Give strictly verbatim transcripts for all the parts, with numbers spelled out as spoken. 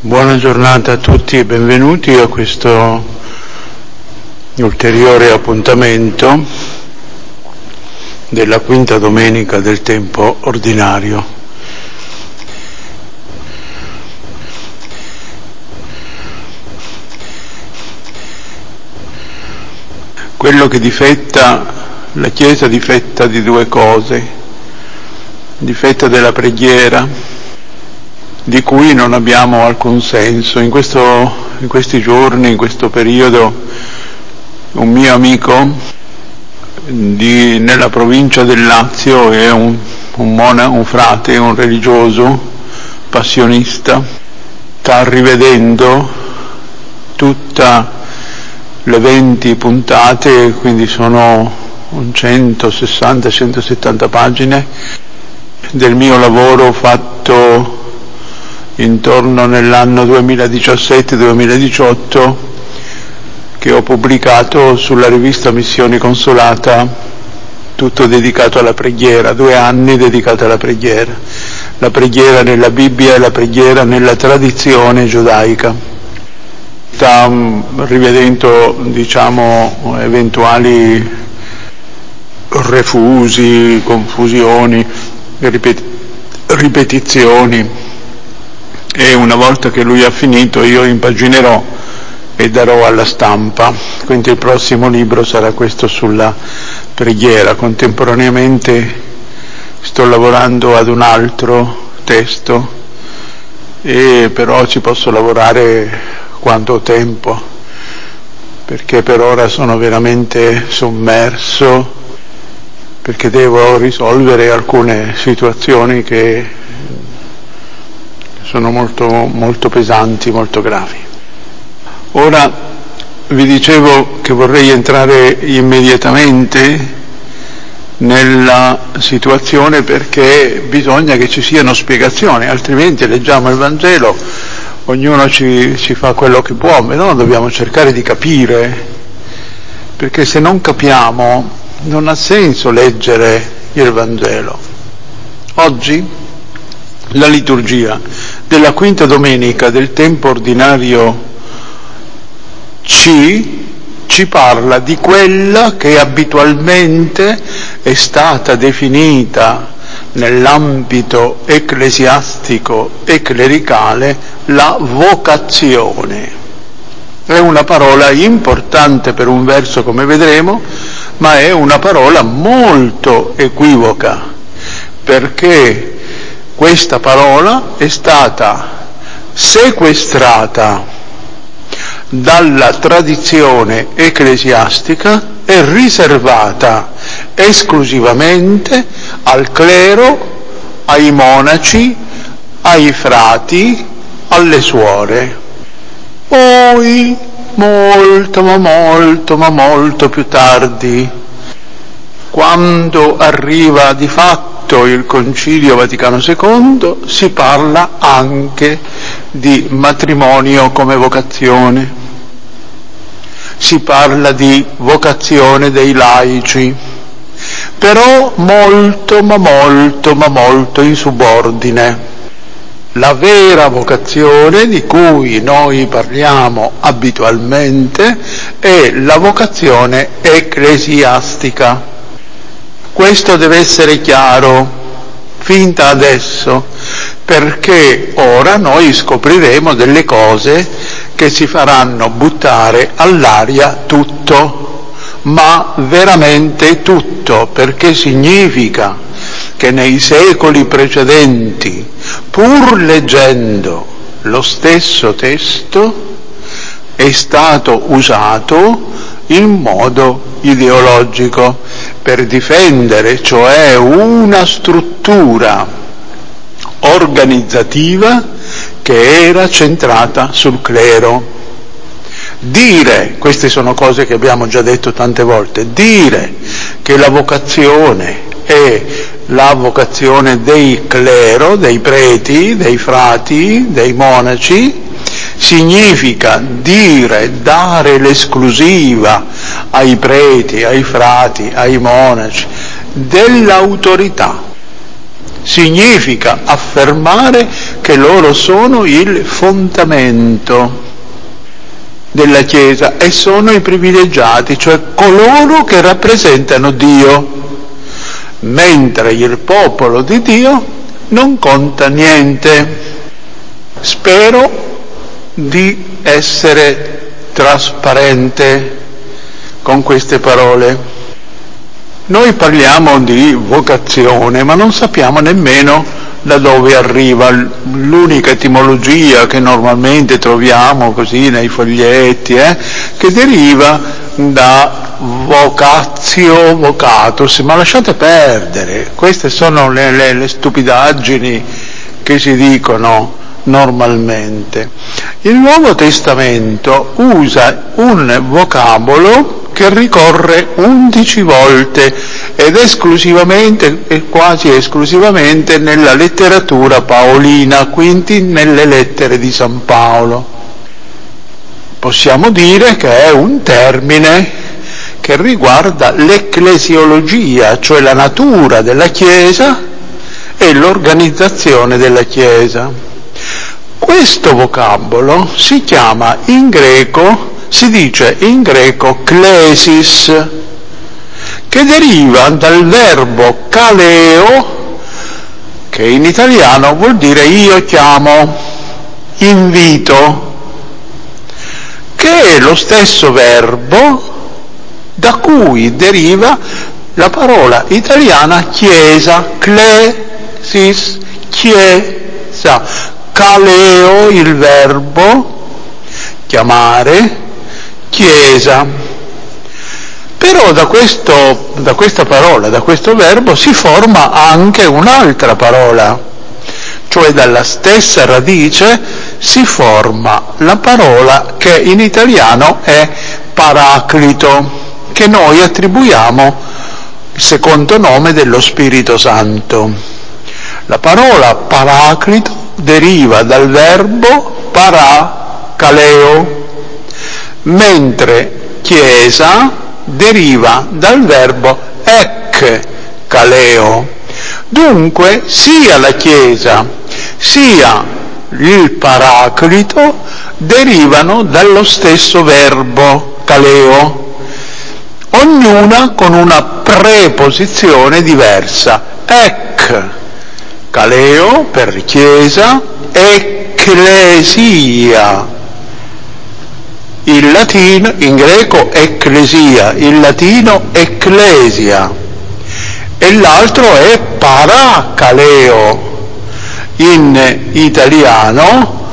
Buona giornata a tutti e benvenuti a questo ulteriore appuntamento della quinta domenica del tempo ordinario. Quello che difetta, la Chiesa difetta di due cose: difetta della preghiera, di cui non abbiamo alcun senso. In, questo, in questi giorni, in questo periodo, un mio amico di, nella provincia del Lazio è un, un, mona, un frate, un religioso, passionista, sta rivedendo tutte le venti puntate, quindi sono centosessanta centosettanta pagine, del mio lavoro fatto intorno nell'anno duemiladiciassette duemiladiciotto, che ho pubblicato sulla rivista Missioni Consolata, tutto dedicato alla preghiera, due anni dedicati alla preghiera, la preghiera nella Bibbia e la preghiera nella tradizione giudaica. Sta rivedendo, diciamo, eventuali refusi, confusioni, ripet- ripetizioni, e una volta che lui ha finito io impaginerò e darò alla stampa. Quindi il prossimo libro sarà questo sulla preghiera. Contemporaneamente sto lavorando ad un altro testo, e però ci posso lavorare quando ho tempo, perché per ora sono veramente sommerso, perché devo risolvere alcune situazioni che sono molto, molto pesanti, molto gravi. Ora vi dicevo che vorrei entrare immediatamente nella situazione, perché bisogna che ci siano spiegazioni, altrimenti leggiamo il Vangelo, ognuno ci, ci fa quello che può, ma no, dobbiamo cercare di capire, perché se non capiamo non ha senso leggere il Vangelo. Oggi la liturgia della quinta domenica del tempo ordinario C ci parla di quella che abitualmente è stata definita nell'ambito ecclesiastico e clericale la vocazione. È una parola importante per un verso, come vedremo, ma è una parola molto equivoca, perché questa parola è stata sequestrata dalla tradizione ecclesiastica e riservata esclusivamente al clero, ai monaci, ai frati, alle suore. Poi, molto, ma molto, ma molto più tardi, quando arriva di fatto il Concilio Vaticano secondo, si parla anche di matrimonio come vocazione, si parla di vocazione dei laici, però molto, ma molto, ma molto in subordine. La vera vocazione di cui noi parliamo abitualmente è la vocazione ecclesiastica. Questo deve essere chiaro fin da adesso, perché ora noi scopriremo delle cose che ci faranno buttare all'aria tutto, ma veramente tutto, perché significa che nei secoli precedenti, pur leggendo lo stesso testo, è stato usato in modo ideologico per difendere, cioè, una struttura organizzativa che era centrata sul clero. Dire, queste sono cose che abbiamo già detto tante volte, dire che la vocazione è la vocazione dei clero, dei preti, dei frati, dei monaci, significa dire, dare l'esclusiva ai preti, ai frati, ai monaci dell'autorità. Significa affermare che loro sono il fondamento della Chiesa e sono i privilegiati, cioè coloro che rappresentano Dio, mentre il popolo di Dio non conta niente. Spero di essere trasparente con queste parole. Noi parliamo di vocazione, ma non sappiamo nemmeno da dove arriva. L'unica etimologia che normalmente troviamo così nei foglietti, eh, che deriva da vocatio, vocatus, ma lasciate perdere, queste sono le, le, le stupidaggini che si dicono normalmente. Il Nuovo Testamento usa un vocabolo che ricorre undici volte ed esclusivamente e quasi esclusivamente nella letteratura paolina, quindi nelle lettere di San Paolo. Possiamo dire che è un termine che riguarda l'ecclesiologia, cioè la natura della Chiesa e l'organizzazione della Chiesa. Questo vocabolo si chiama in greco, si dice in greco klesis, che deriva dal verbo kaleo, che in italiano vuol dire io chiamo, invito, che è lo stesso verbo da cui deriva la parola italiana chiesa, klesis, chiesa, kaleo il verbo, chiamare, chiesa. Però da, questo, da questa parola, da questo verbo si forma anche un'altra parola, cioè dalla stessa radice si forma la parola che in italiano è paraclito, che noi attribuiamo il secondo nome dello Spirito Santo. La parola paraclito deriva dal verbo parakaleo, mentre chiesa deriva dal verbo ekkaleo. Dunque sia la Chiesa sia il paraclito derivano dallo stesso verbo kaleo, ognuna con una preposizione diversa. Ek, kaleo per Chiesa, ecclesia. Il latino, in greco ecclesia, in latino ecclesia, e l'altro è paracaleo, in italiano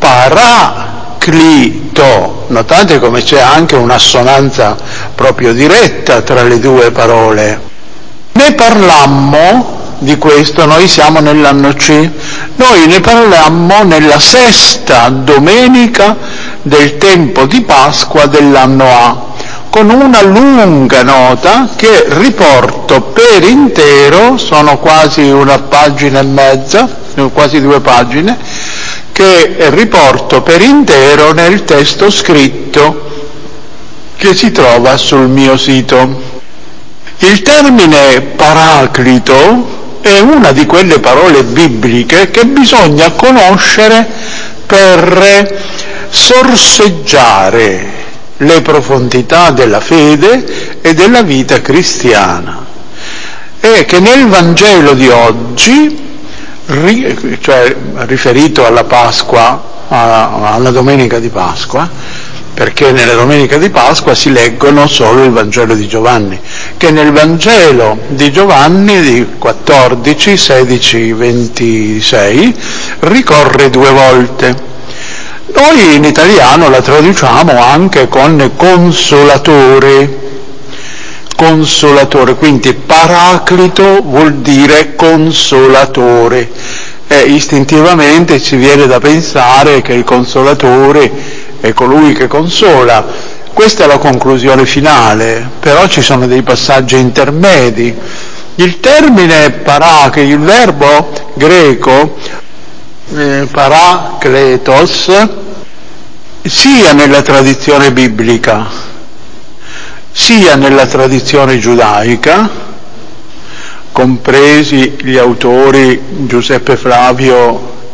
paraclito. Notate come c'è anche un'assonanza proprio diretta tra le due parole. Ne parlammo di questo, noi siamo nell'anno C, noi ne parlammo nella sesta domenica del tempo di Pasqua dell'anno A, con una lunga nota che riporto per intero, sono quasi una pagina e mezza, quasi due pagine, che riporto per intero nel testo scritto che si trova sul mio sito. Il termine paraclito è una di quelle parole bibliche che bisogna conoscere per sorseggiare le profondità della fede e della vita cristiana, e che nel Vangelo di oggi, cioè riferito alla Pasqua, alla domenica di Pasqua, perché nella domenica di Pasqua si leggono solo il Vangelo di Giovanni, che nel Vangelo di Giovanni di quattordici, sedici, ventisei ricorre due volte. Noi in italiano la traduciamo anche con consolatore, consolatore, quindi paraclito vuol dire consolatore, e istintivamente ci viene da pensare che il consolatore è colui che consola. Questa è la conclusione finale, però ci sono dei passaggi intermedi. Il termine paracletos, il verbo greco eh, parakletos, sia nella tradizione biblica sia nella tradizione giudaica, compresi gli autori Giuseppe Flavio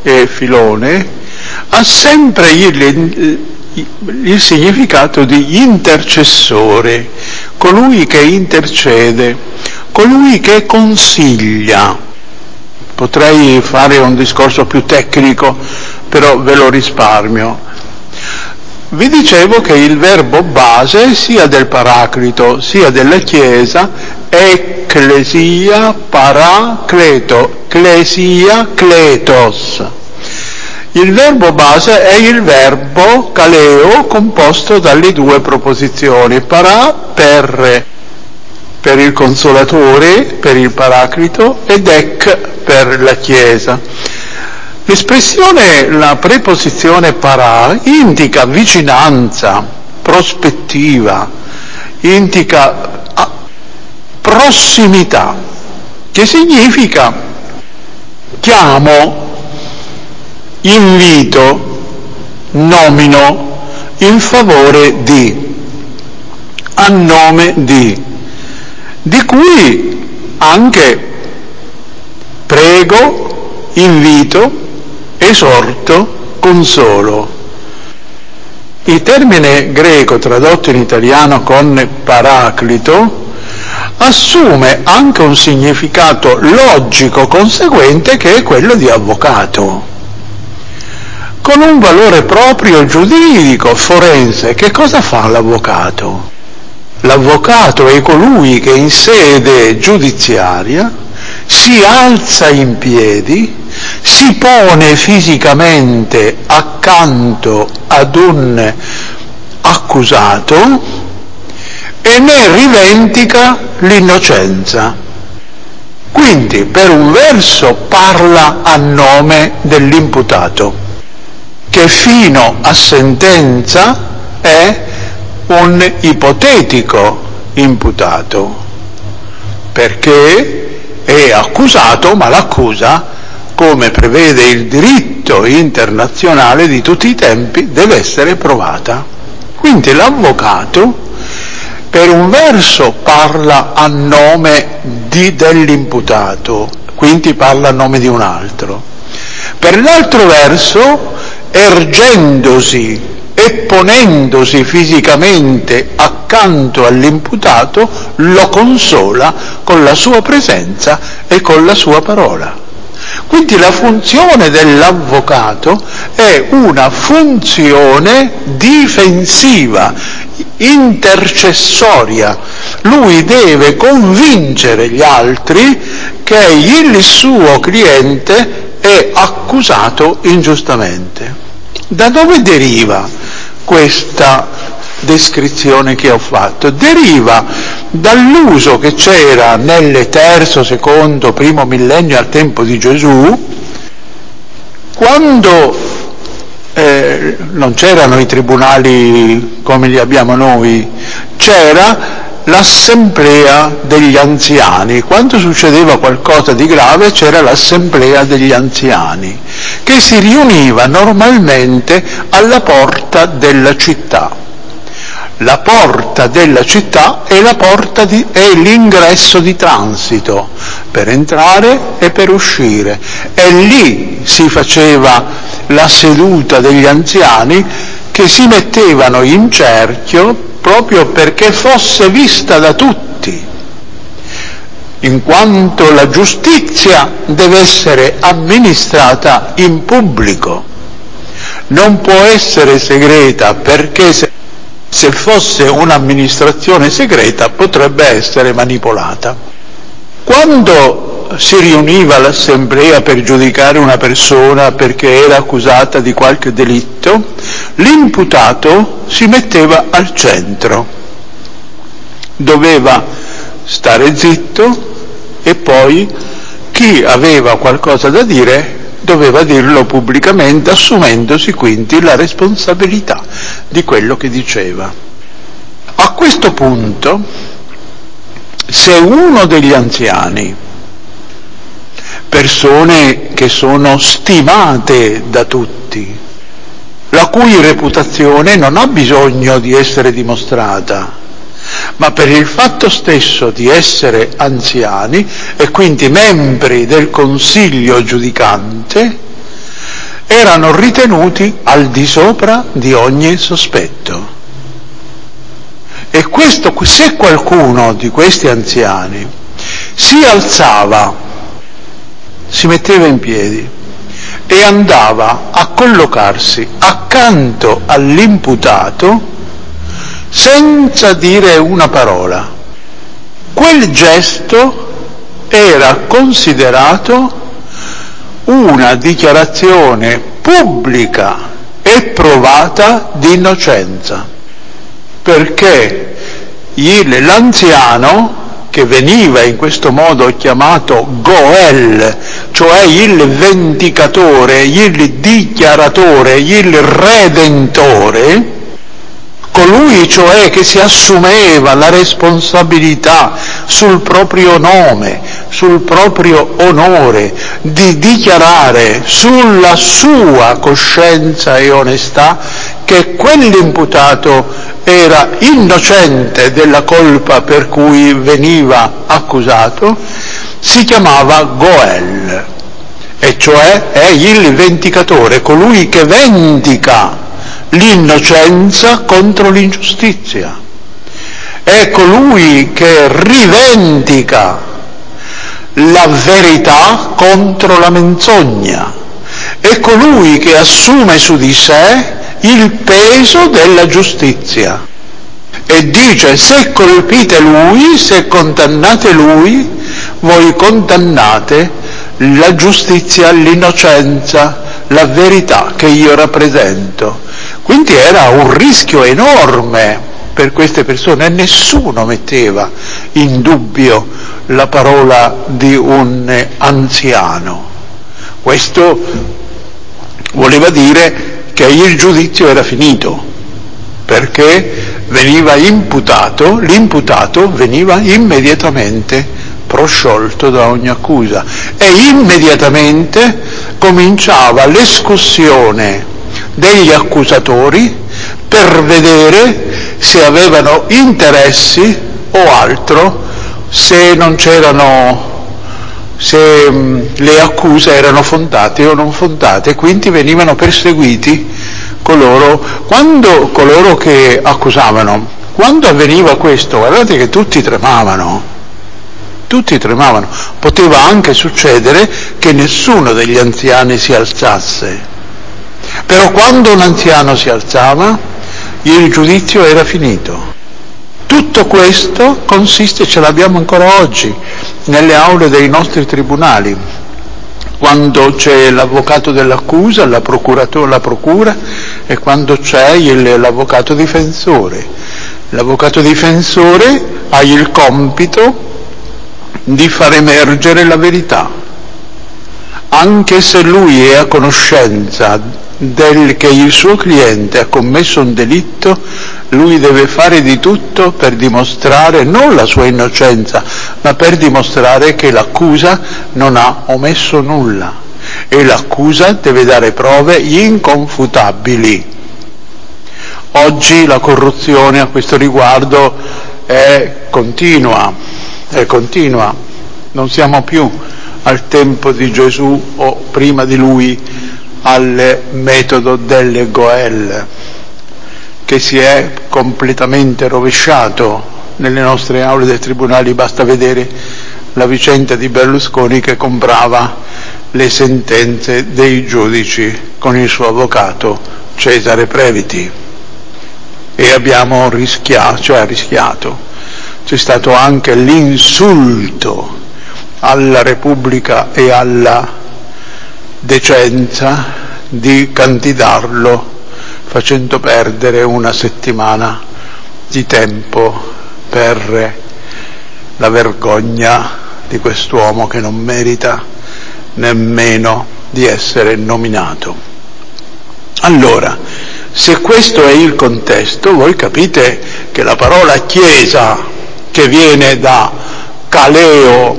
e Filone, ha sempre il, il significato di intercessore, colui che intercede, colui che consiglia. Potrei fare un discorso più tecnico, però ve lo risparmio. Vi dicevo che il verbo base sia del Paraclito sia della Chiesa è ecclesia paracleto, ecclesia kletos. Il verbo base è il verbo kaleo composto dalle due proposizioni, para per, per il Consolatore, per il Paraclito, ed ec per la Chiesa. L'espressione, la preposizione para, indica vicinanza, prospettiva, indica prossimità, che significa chiamo, invito, nomino in favore di, a nome di, di cui anche prego, invito, esorto, consolo. Il termine greco tradotto in italiano con paraclito assume anche un significato logico conseguente che è quello di avvocato, con un valore proprio giuridico, forense. Che cosa fa l'avvocato? L'avvocato è colui che in sede giudiziaria si alza in piedi, si pone fisicamente accanto ad un accusato e ne rivendica l'innocenza. Quindi, per un verso, parla a nome dell'imputato, che fino a sentenza è un ipotetico imputato, perché è accusato, ma l'accusa, come prevede il diritto internazionale di tutti i tempi, deve essere provata. Quindi l'avvocato, per un verso, parla a nome di, dell'imputato, quindi parla a nome di un altro. Per l'altro verso, ergendosi e ponendosi fisicamente accanto all'imputato, lo consola con la sua presenza e con la sua parola. Quindi la funzione dell'avvocato è una funzione difensiva, intercessoria. Lui deve convincere gli altri che il suo cliente è accusato ingiustamente. Da dove deriva questa descrizione che ho fatto? Deriva dall'uso che c'era nel terzo, secondo, primo millennio al tempo di Gesù, quando eh, non c'erano i tribunali come li abbiamo noi, c'era l'assemblea degli anziani. Quando succedeva qualcosa di grave c'era l'assemblea degli anziani, che si riuniva normalmente alla porta della città. La porta della città è la porta di, è l'ingresso di transito per entrare e per uscire, e lì si faceva la seduta degli anziani, che si mettevano in cerchio proprio perché fosse vista da tutti, in quanto la giustizia deve essere amministrata in pubblico, non può essere segreta, perché se, se fosse un'amministrazione segreta potrebbe essere manipolata. Quando si riuniva l'assemblea per giudicare una persona perché era accusata di qualche delitto, l'imputato si metteva al centro, doveva stare zitto, e poi chi aveva qualcosa da dire doveva dirlo pubblicamente, assumendosi quindi la responsabilità di quello che diceva. A questo punto, se uno degli anziani, persone che sono stimate da tutti, la cui reputazione non ha bisogno di essere dimostrata, ma per il fatto stesso di essere anziani e quindi membri del consiglio giudicante, erano ritenuti al di sopra di ogni sospetto. E questo, se qualcuno di questi anziani si alzava, si metteva in piedi e andava a collocarsi accanto all'imputato senza dire una parola, quel gesto era considerato una dichiarazione pubblica e provata di innocenza, perché il, l'anziano, che veniva in questo modo chiamato Goel, cioè il vendicatore, il dichiaratore, il redentore, colui cioè che si assumeva la responsabilità sul proprio nome, sul proprio onore, di dichiarare sulla sua coscienza e onestà che quell'imputato era innocente della colpa per cui veniva accusato, si chiamava Goel, e cioè è il vendicatore, colui che vendica l'innocenza contro l'ingiustizia, è colui che rivendica la verità contro la menzogna, è colui che assume su di sé il peso della giustizia e dice: se colpite lui, se condannate lui, voi condannate la giustizia, l'innocenza, la verità che io rappresento. Quindi era un rischio enorme per queste persone e nessuno metteva in dubbio la parola di un anziano. Questo voleva dire che il giudizio era finito, perché veniva imputato, l'imputato veniva immediatamente prosciolto da ogni accusa e immediatamente cominciava l'escussione degli accusatori per vedere se avevano interessi o altro, se non c'erano, se mh, le accuse erano fondate o non fondate, quindi venivano perseguiti coloro, quando, coloro che accusavano. Quando avveniva questo, guardate che tutti tremavano, tutti tremavano, poteva anche succedere che nessuno degli anziani si alzasse, però quando un anziano si alzava, il giudizio era finito. Tutto questo consiste, ce l'abbiamo ancora oggi, nelle aule dei nostri tribunali, quando c'è l'avvocato dell'accusa, la, la procura, e quando c'è il, l'avvocato difensore. L'avvocato difensore ha il compito di far emergere la verità, anche se lui è a conoscenza del che il suo cliente ha commesso un delitto, lui deve fare di tutto per dimostrare non la sua innocenza, ma per dimostrare che l'accusa non ha omesso nulla e l'accusa deve dare prove inconfutabili. Oggi la corruzione a questo riguardo è continua, è continua, non siamo più al tempo di Gesù o prima di lui al metodo delle Goel, che si è completamente rovesciato nelle nostre aule dei tribunali. Basta vedere la vicenda di Berlusconi che comprava le sentenze dei giudici con il suo avvocato Cesare Previti, e abbiamo rischiato, cioè rischiato, c'è stato anche l'insulto alla Repubblica e alla decenza di candidarlo facendo perdere una settimana di tempo per la vergogna di quest'uomo che non merita nemmeno di essere nominato. Allora, se questo è il contesto, voi capite che la parola Chiesa, che viene da kaleo,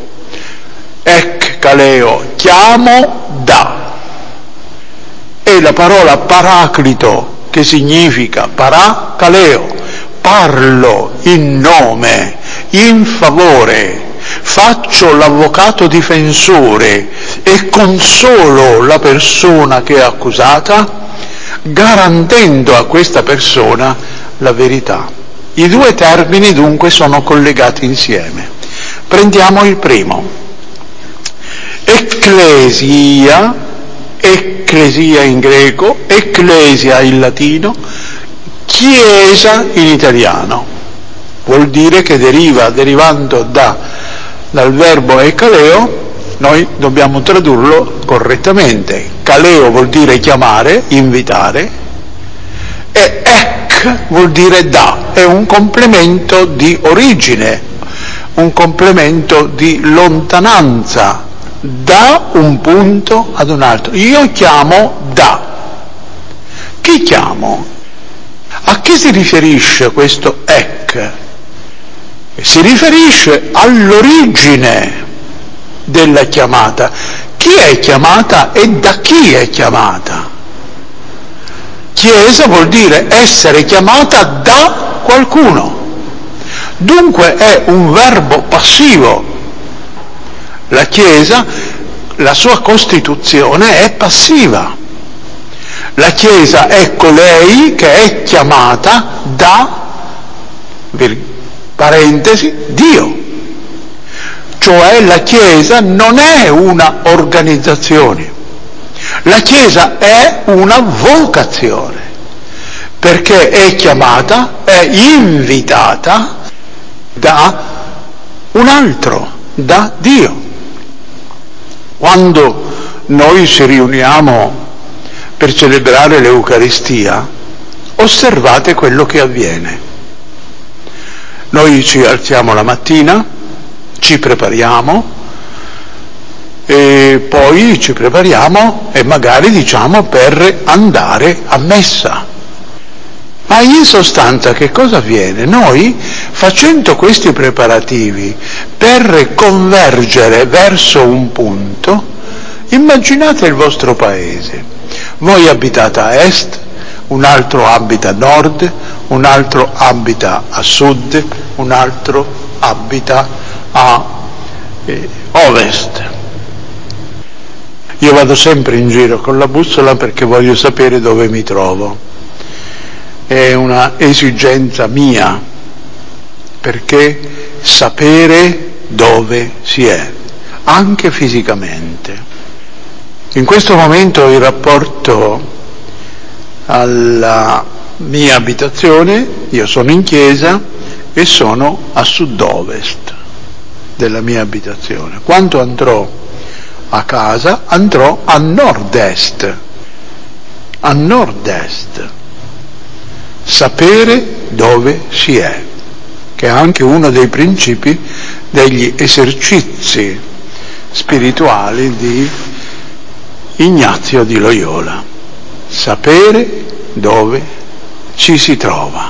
ec kaleo, chiamo da, e la parola paraclito, che significa para kaleo, parlo in nome, in favore, faccio l'avvocato difensore e consolo la persona che è accusata, garantendo a questa persona la verità. I due termini dunque sono collegati insieme. Prendiamo il primo. Ecclesia, ecclesia in greco, ecclesia in latino, chiesa in italiano. Vuol dire che deriva, derivando da, dal verbo ekaleo, noi dobbiamo tradurlo correttamente. Kaleo vuol dire chiamare, invitare, e ek vuol dire da, è un complemento di origine, un complemento di lontananza, da un punto ad un altro. Io chiamo da. Chi chiamo? A chi si riferisce questo ek? Si riferisce all'origine della chiamata. Chi è chiamata e da chi è chiamata? Chiesa vuol dire essere chiamata da qualcuno. Dunque è un verbo passivo. La Chiesa, la sua costituzione è passiva. La Chiesa è colei che è chiamata da, parentesi, Dio. Cioè la Chiesa non è una organizzazione, la Chiesa è una vocazione, perché è chiamata, è invitata da un altro, da Dio. Quando noi ci riuniamo per celebrare l'Eucaristia, osservate quello che avviene. Noi ci alziamo la mattina, ci prepariamo e poi ci prepariamo e magari diciamo per andare a messa. Ma in sostanza che cosa avviene? Noi, facendo questi preparativi per convergere verso un punto, immaginate il vostro paese. Voi abitate a est, un altro abita a nord, un altro abita a sud, un altro abita a eh, ovest. Io vado sempre in giro con la bussola perché voglio sapere dove mi trovo. È una esigenza mia, perché sapere dove si è, anche fisicamente. In questo momento il rapporto alla mia abitazione, io sono in chiesa e sono a sud-ovest della mia abitazione. Quando andrò a casa andrò a nord-est, a nord-est. Sapere dove si è, che è anche uno dei principi degli esercizi spirituali di Ignazio di Loyola. Sapere dove ci si trova.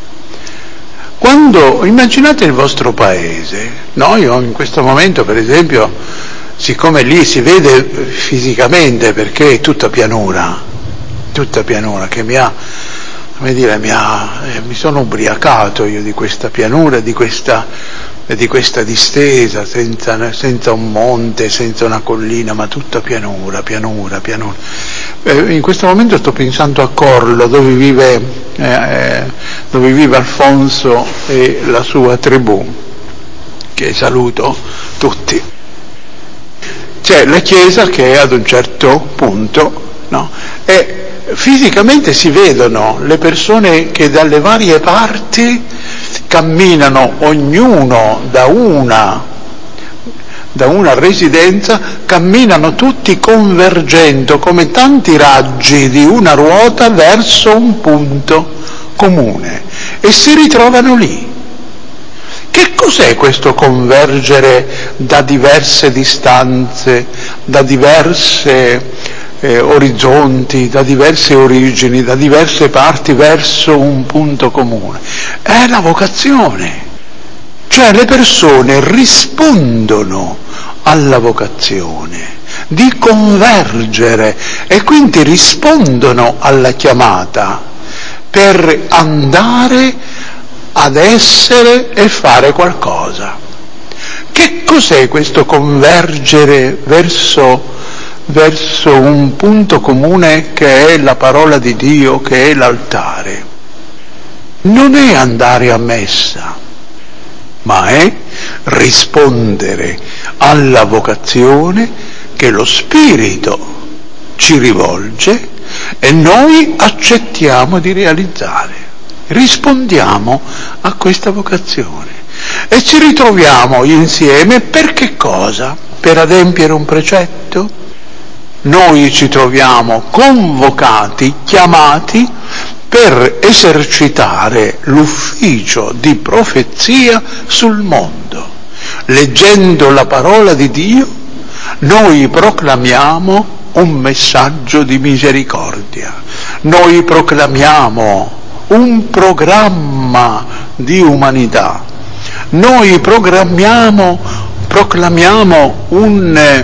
Quando immaginate il vostro paese, no? Io in questo momento, per esempio, siccome lì si vede fisicamente perché è tutta pianura, tutta pianura che mi ha, come dire, mi, ha, eh, mi sono ubriacato io di questa pianura, di questa, eh, di questa distesa, senza, senza un monte, senza una collina, ma tutta pianura, pianura, pianura. Eh, in questo momento sto pensando a Corlo, dove vive, eh, dove vive Alfonso e la sua tribù, che saluto tutti. C'è la chiesa che è ad un certo punto, no? E fisicamente si vedono le persone che dalle varie parti camminano, ognuno da una, da una residenza, camminano tutti convergendo come tanti raggi di una ruota verso un punto comune e si ritrovano lì. Che cos'è questo convergere da diverse distanze, da diverse eh, orizzonti, da diverse origini, da diverse parti verso un punto comune? È la vocazione. Cioè le persone rispondono alla vocazione di convergere e quindi rispondono alla chiamata per andare ad essere e fare qualcosa. Che cos'è questo convergere verso verso un punto comune che è la parola di Dio, che è l'altare. Non è andare a messa, ma è rispondere alla vocazione che lo Spirito ci rivolge e noi accettiamo di realizzare. Rispondiamo a questa vocazione e ci ritroviamo insieme per che cosa? Per adempiere un precetto? Noi ci troviamo convocati, chiamati per esercitare l'ufficio di profezia sul mondo. Leggendo la parola di Dio, noi proclamiamo un messaggio di misericordia, noi proclamiamo un programma di umanità, noi proclamiamo, proclamiamo un,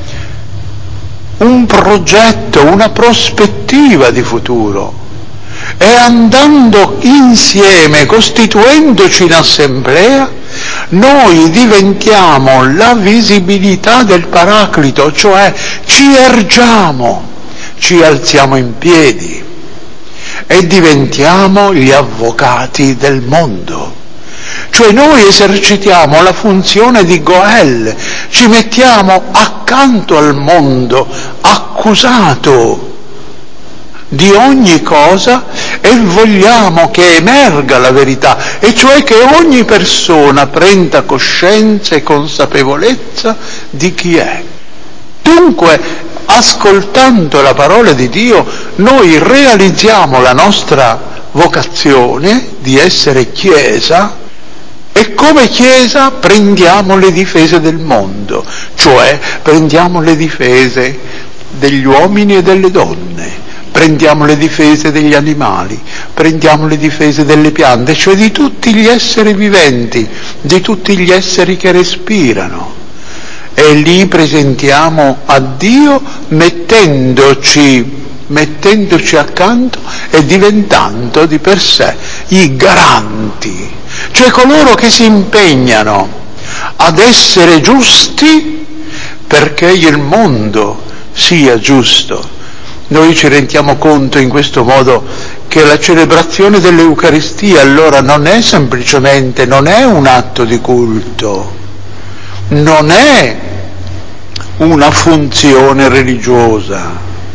un progetto, una prospettiva di futuro. E andando insieme, costituendoci in assemblea, noi diventiamo la visibilità del Paraclito, cioè ci ergiamo, ci alziamo in piedi e diventiamo gli avvocati del mondo. Cioè noi esercitiamo la funzione di Goel, ci mettiamo accanto al mondo, accusato di ogni cosa, e vogliamo che emerga la verità, e cioè che ogni persona prenda coscienza e consapevolezza di chi è. Dunque, ascoltando la parola di Dio, noi realizziamo la nostra vocazione di essere Chiesa, e come Chiesa prendiamo le difese del mondo, cioè prendiamo le difese degli uomini e delle donne, prendiamo le difese degli animali, prendiamo le difese delle piante, cioè di tutti gli esseri viventi, di tutti gli esseri che respirano. E lì presentiamo a Dio mettendoci, mettendoci accanto e diventando di per sé i garanti, cioè coloro che si impegnano ad essere giusti perché il mondo sia giusto. Noi ci rendiamo conto in questo modo che la celebrazione dell'Eucaristia allora non è semplicemente, non è un atto di culto, non è una funzione religiosa,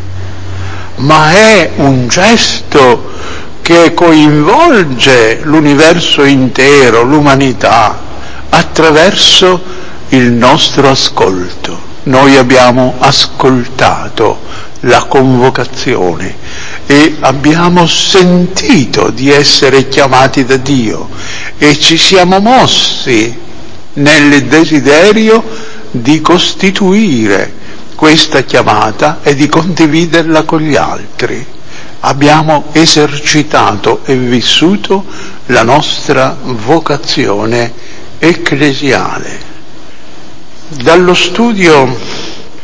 ma è un gesto che coinvolge l'universo intero, l'umanità, attraverso il nostro ascolto. Noi abbiamo ascoltato la convocazione e abbiamo sentito di essere chiamati da Dio e ci siamo mossi nel desiderio di costituire questa chiamata e di condividerla con gli altri. Abbiamo esercitato e vissuto la nostra vocazione ecclesiale. Dallo studio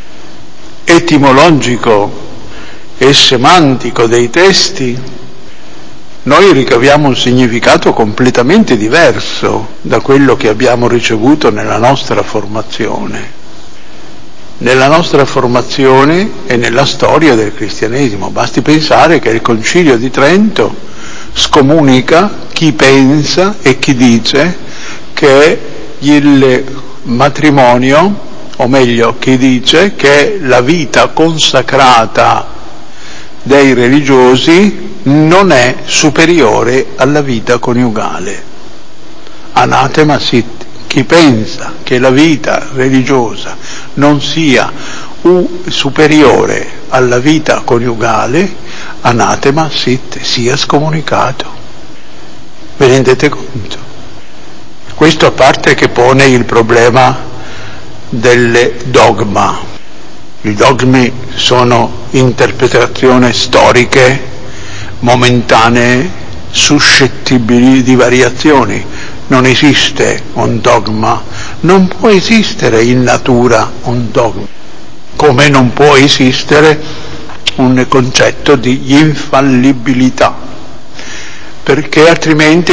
etimologico e semantico dei testi noi ricaviamo un significato completamente diverso da quello che abbiamo ricevuto nella nostra formazione. Nella nostra formazione e nella storia del cristianesimo. Basti pensare che il Concilio di Trento scomunica chi pensa e chi dice che il matrimonio, o meglio, chi dice che la vita consacrata dei religiosi non è superiore alla vita coniugale. Anatema sit. Chi pensa che la vita religiosa non sia u- superiore alla vita coniugale, anatema sit, sia scomunicato. Vi rendete conto? Questo a parte che pone il problema del dogma. I dogmi sono interpretazioni storiche, momentanee, suscettibili di variazioni. Non esiste un dogma, non può esistere in natura un dogma, come non può esistere un concetto di infallibilità, perché altrimenti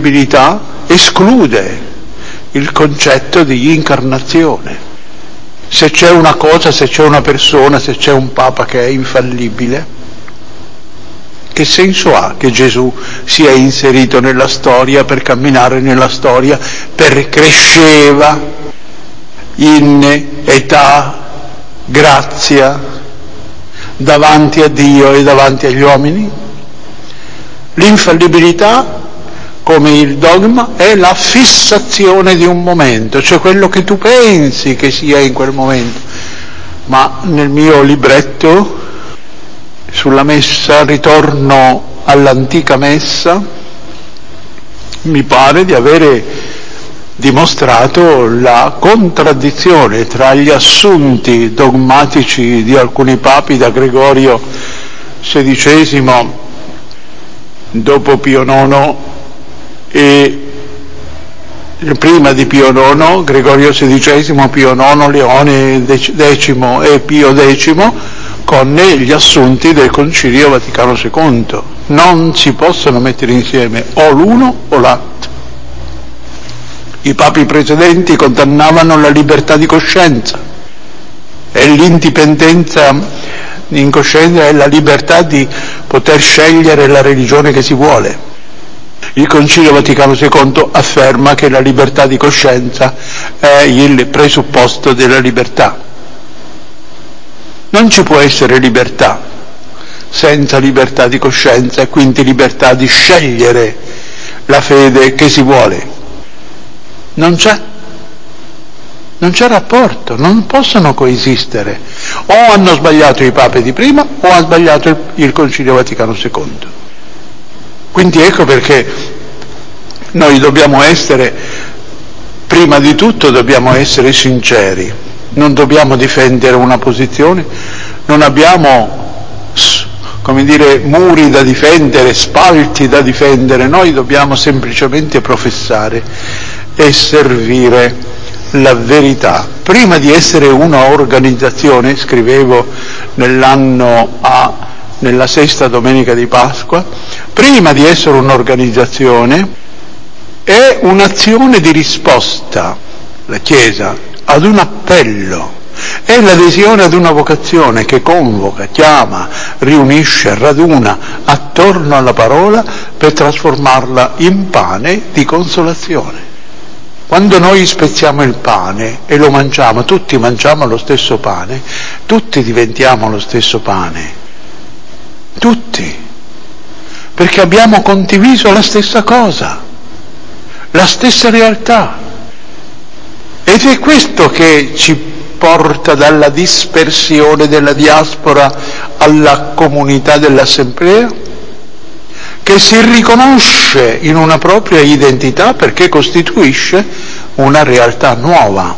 l'infallibilità esclude il concetto di incarnazione. Se c'è una cosa, se c'è una persona, se c'è un Papa che è infallibile, che senso ha che Gesù sia inserito nella storia per camminare nella storia, per cresceva in età, grazia, davanti a Dio e davanti agli uomini? L'infallibilità, come il dogma, è la fissazione di un momento, cioè quello che tu pensi che sia in quel momento. Ma nel mio libretto sulla messa, ritorno all'antica messa, mi pare di avere dimostrato la contraddizione tra gli assunti dogmatici di alcuni papi, da Gregorio sedicesimo dopo Pio nono e prima di Pio nono, Gregorio sedicesimo, Pio nono, Leone decimo e Pio decimo, con gli assunti del Concilio Vaticano secondo. Non si possono mettere insieme o l'uno o l'altro. I papi precedenti condannavano la libertà di coscienza e l'indipendenza in coscienza è la libertà di poter scegliere la religione che si vuole. Il Concilio Vaticano secondo afferma che la libertà di coscienza è il presupposto della libertà. Non ci può essere libertà senza libertà di coscienza e quindi libertà di scegliere la fede che si vuole. Non c'è. Non c'è rapporto, non possono coesistere. O hanno sbagliato i papi di prima o ha sbagliato il, il Concilio Vaticano secondo. Quindi ecco perché noi dobbiamo essere, prima di tutto dobbiamo essere sinceri. Non dobbiamo difendere una posizione, non abbiamo, come dire, muri da difendere, spalti da difendere, noi dobbiamo semplicemente professare e servire la verità. Prima di essere una organizzazione, scrivevo nell'anno A, nella sesta domenica di Pasqua, prima di essere un'organizzazione è un'azione di risposta, la Chiesa, ad un appello, è l'adesione ad una vocazione che convoca, chiama, riunisce, raduna attorno alla parola per trasformarla in pane di consolazione. Quando noi spezziamo il pane e lo mangiamo, tutti mangiamo lo stesso pane, tutti diventiamo lo stesso pane, tutti, perché abbiamo condiviso la stessa cosa, la stessa realtà. Ed è questo che ci porta dalla dispersione della diaspora alla comunità dell'assemblea, che si riconosce in una propria identità perché costituisce una realtà nuova,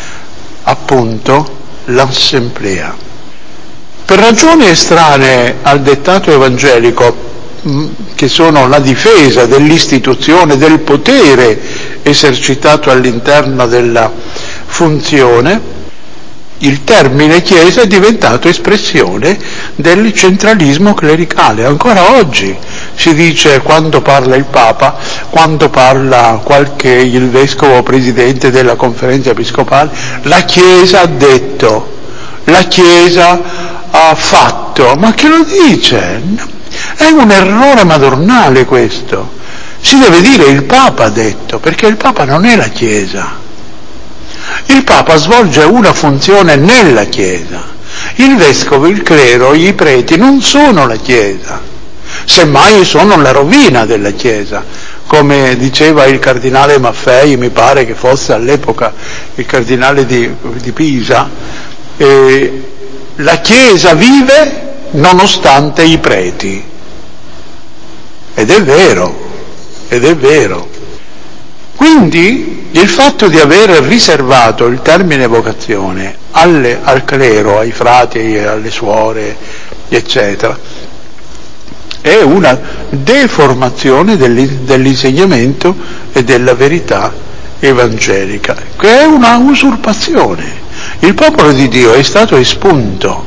appunto l'assemblea. Per ragioni estranee al dettato evangelico, che sono la difesa dell'istituzione, del potere esercitato all'interno della funzione, il termine Chiesa è diventato espressione del centralismo clericale. Ancora oggi si dice, quando parla il Papa, quando parla qualche il vescovo presidente della conferenza episcopale, la Chiesa ha detto, la Chiesa ha fatto. Ma che lo dice? È un errore madornale questo. Si deve dire il Papa ha detto, perché il Papa non è la Chiesa. Il Papa svolge una funzione nella Chiesa. Il vescovo, il clero, i preti non sono la Chiesa, semmai sono la rovina della Chiesa, come diceva il cardinale Maffei, mi pare che fosse all'epoca il cardinale di, di Pisa, eh, la Chiesa vive nonostante i preti. Ed è vero, ed è vero. Quindi il fatto di aver riservato il termine vocazione alle, al clero, ai frati, alle suore, eccetera, è una deformazione dell'insegnamento e della verità evangelica, che è una usurpazione. Il popolo di Dio è stato espunto,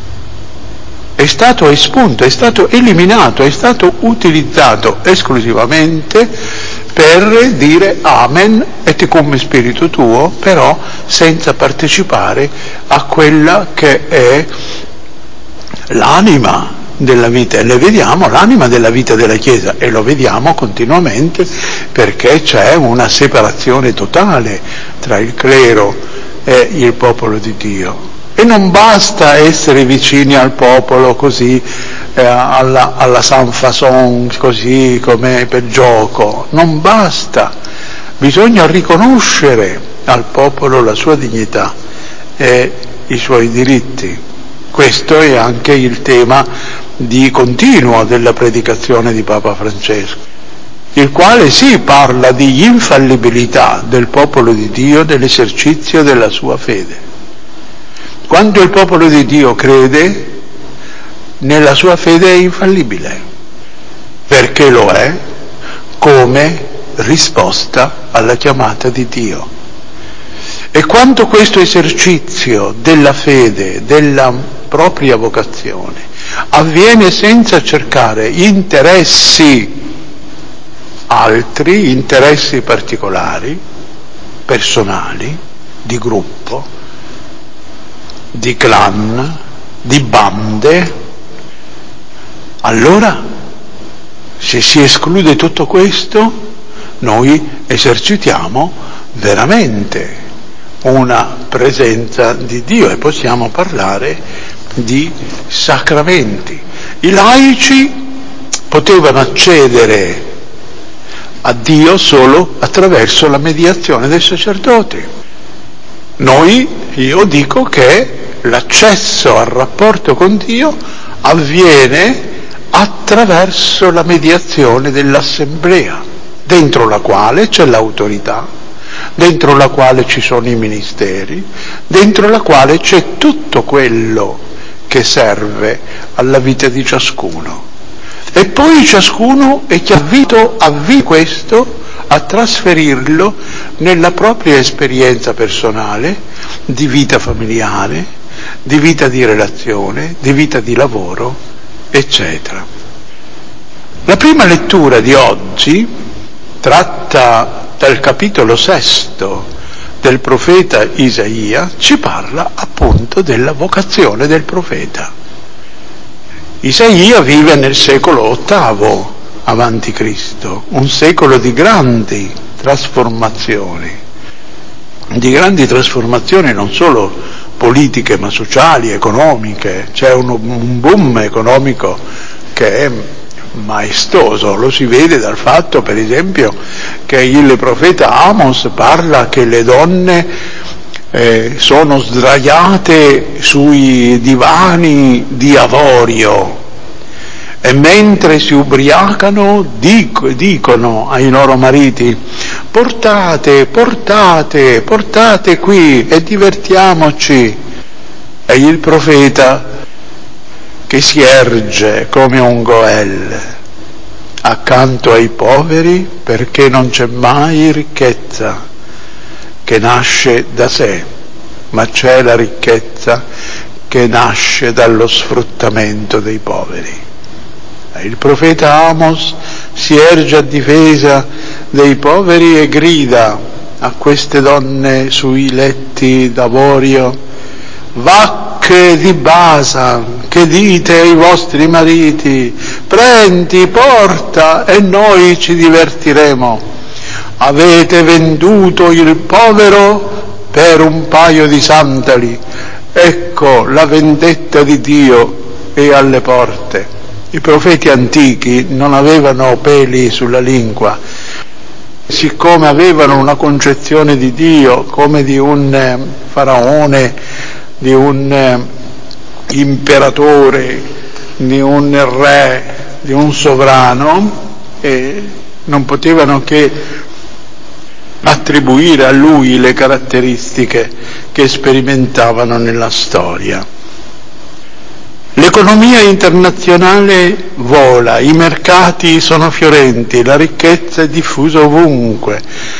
è stato espunto, è stato eliminato, è stato utilizzato esclusivamente per dire amen et cum spiritu tuo, però senza partecipare a quella che è l'anima della vita, e le vediamo l'anima della vita della Chiesa, e lo vediamo continuamente perché c'è una separazione totale tra il clero e il popolo di Dio. E non basta essere vicini al popolo così, eh, alla, alla San Fason, così come per gioco, non basta, bisogna riconoscere al popolo la sua dignità e i suoi diritti. Questo è anche il tema di continuo della predicazione di Papa Francesco, il quale sì parla di infallibilità del popolo di Dio nell'esercizio della sua fede. Quando il popolo di Dio crede, nella sua fede è infallibile, perché lo è come risposta alla chiamata di Dio. E quanto questo esercizio della fede, della propria vocazione, avviene senza cercare interessi altri, interessi particolari, personali, di gruppo, di clan, di bande, allora se si esclude tutto questo, noi esercitiamo veramente una presenza di Dio e possiamo parlare di sacramenti. I laici potevano accedere a Dio solo attraverso la mediazione dei sacerdoti. Noi, io dico che l'accesso al rapporto con Dio avviene attraverso la mediazione dell'assemblea, dentro la quale c'è l'autorità, dentro la quale ci sono i ministeri, dentro la quale c'è tutto quello che serve alla vita di ciascuno. E poi ciascuno è chiamато a vivere questo, a trasferirlo nella propria esperienza personale, di vita familiare, di vita di relazione, di vita di lavoro, eccetera. La prima lettura di oggi tratta dal capitolo sesto del profeta Isaia, ci parla appunto della vocazione del profeta. Isaia vive nel secolo ottavo avanti Cristo, un secolo di grandi trasformazioni, di grandi trasformazioni non solo politiche ma sociali, economiche. C'è un, un boom economico che è maestoso, lo si vede dal fatto per esempio che il profeta Amos parla che le donne eh, sono sdraiate sui divani di avorio e mentre si ubriacano dic- dicono ai loro mariti: portate, portate, portate qui e divertiamoci. E il profeta che si erge come un Goel accanto ai poveri, perché non c'è mai ricchezza che nasce da sé, ma c'è la ricchezza che nasce dallo sfruttamento dei poveri. Il profeta Amos si erge a difesa dei poveri e grida a queste donne sui letti d'avorio: vacche di Basan, che dite ai vostri mariti, prendi, porta e noi ci divertiremo. Avete venduto il povero per un paio di sandali. Ecco, la vendetta di Dio è alle porte. I profeti antichi non avevano peli sulla lingua, siccome avevano una concezione di Dio come di un faraone, di un imperatore, di un re, di un sovrano, e non potevano che attribuire a lui le caratteristiche che sperimentavano nella storia. L'economia internazionale vola, i mercati sono fiorenti, la ricchezza è diffusa ovunque.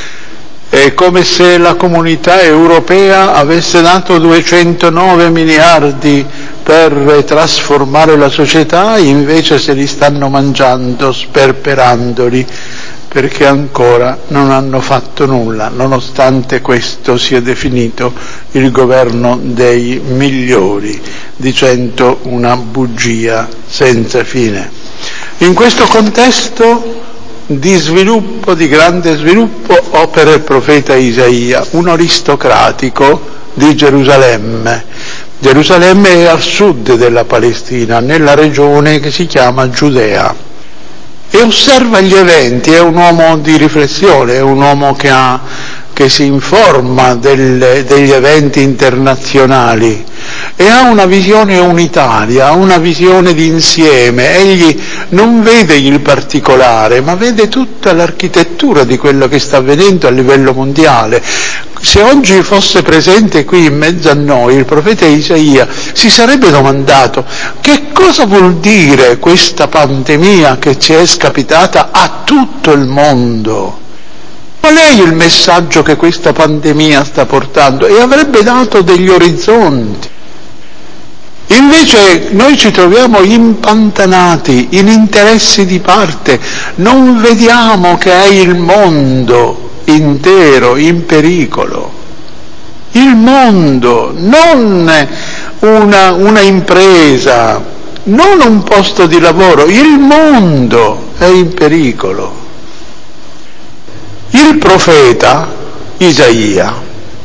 È come se la comunità europea avesse dato duecentonove miliardi per trasformare la società, invece se li stanno mangiando, sperperandoli perché ancora non hanno fatto nulla, nonostante questo sia definito il governo dei migliori, dicendo una bugia senza fine. In questo contesto di sviluppo, di grande sviluppo, opera il profeta Isaia, un aristocratico di Gerusalemme. Gerusalemme è al sud della Palestina, nella regione che si chiama Giudea. E osserva gli eventi, è un uomo di riflessione, è un uomo che, ha, che si informa del, degli eventi internazionali e ha una visione unitaria, ha una visione d'insieme. Egli non vede il particolare, ma vede tutta l'architettura di quello che sta avvenendo a livello mondiale. Se oggi fosse presente qui in mezzo a noi il profeta Isaia, si sarebbe domandato: che cosa vuol dire questa pandemia che ci è scapitata a tutto il mondo? Qual è il messaggio che questa pandemia sta portando? E avrebbe dato degli orizzonti. Invece noi ci troviamo impantanati in interessi di parte, non vediamo che è il mondo intero in pericolo. Il mondo, non una, una impresa, non un posto di lavoro, il mondo è in pericolo. Il profeta Isaia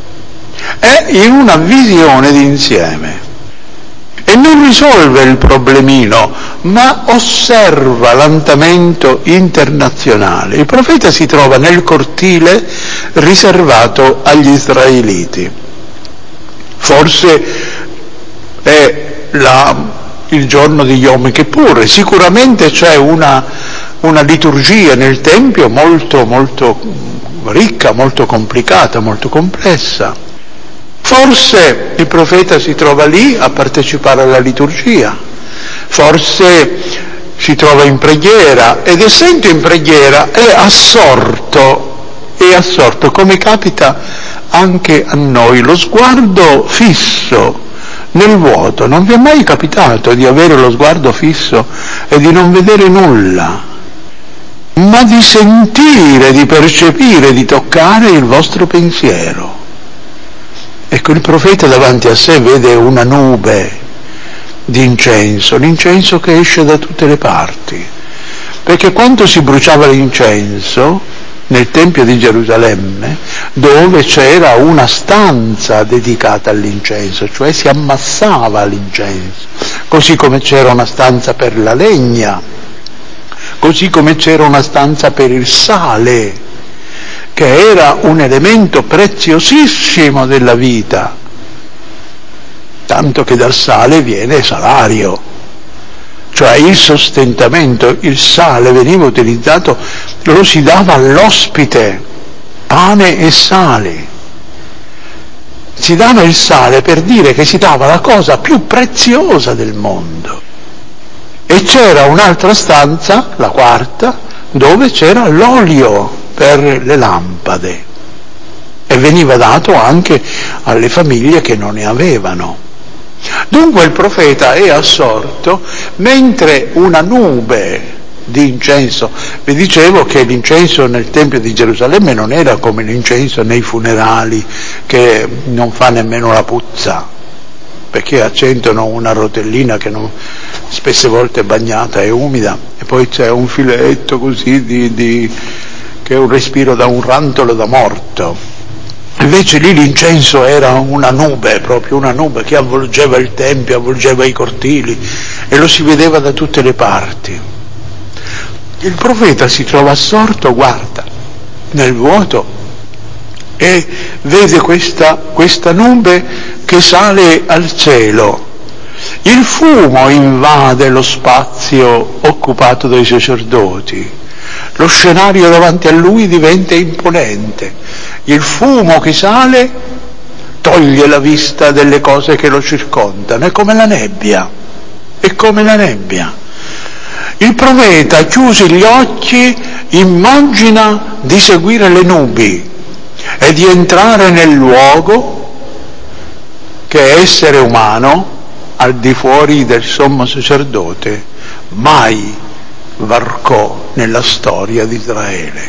è in una visione d'insieme e non risolve il problemino, ma osserva l'andamento internazionale. Il profeta si trova nel cortile riservato agli israeliti. Forse è la, il giorno di Yom Kippur, sicuramente c'è una, una liturgia nel Tempio molto, molto ricca, molto complicata, molto complessa. Forse il profeta si trova lì a partecipare alla liturgia, forse si trova in preghiera ed essendo in preghiera è assorto, è assorto come capita anche a noi, lo sguardo fisso nel vuoto. Non vi è mai capitato di avere lo sguardo fisso e di non vedere nulla, ma di sentire, di percepire, di toccare il vostro pensiero? Ecco, il profeta davanti a sé vede una nube di incenso, l'incenso che esce da tutte le parti, perché quando si bruciava l'incenso nel Tempio di Gerusalemme, dove c'era una stanza dedicata all'incenso, cioè si ammassava l'incenso, così come c'era una stanza per la legna, così come c'era una stanza per il sale, che era un elemento preziosissimo della vita, tanto che dal sale viene salario, cioè il sostentamento. Il sale veniva utilizzato, lo si dava all'ospite, pane e sale. Si dava il sale per dire che si dava la cosa più preziosa del mondo. E c'era un'altra stanza, la quarta, dove c'era l'olio per le lampade e veniva dato anche alle famiglie che non ne avevano. Dunque il profeta è assorto mentre una nube di incenso, vi dicevo che l'incenso nel Tempio di Gerusalemme non era come l'incenso nei funerali che non fa nemmeno la puzza, perché accendono una rotellina che non, spesse volte è bagnata e umida e poi c'è un filetto così di, di che è un respiro da un rantolo da morto. Invece lì l'incenso era una nube, proprio una nube che avvolgeva il tempio, avvolgeva i cortili e lo si vedeva da tutte le parti. Il profeta si trova assorto, guarda, nel vuoto e vede questa, questa nube che sale al cielo. Il fumo invade lo spazio occupato dai sacerdoti. Lo scenario davanti a lui diventa imponente. Il fumo che sale toglie la vista delle cose che lo circondano, è come la nebbia, è come la nebbia. Il profeta, chiusi gli occhi, immagina di seguire le nubi e di entrare nel luogo che è essere umano al di fuori del sommo sacerdote mai varcò nella storia di Israele.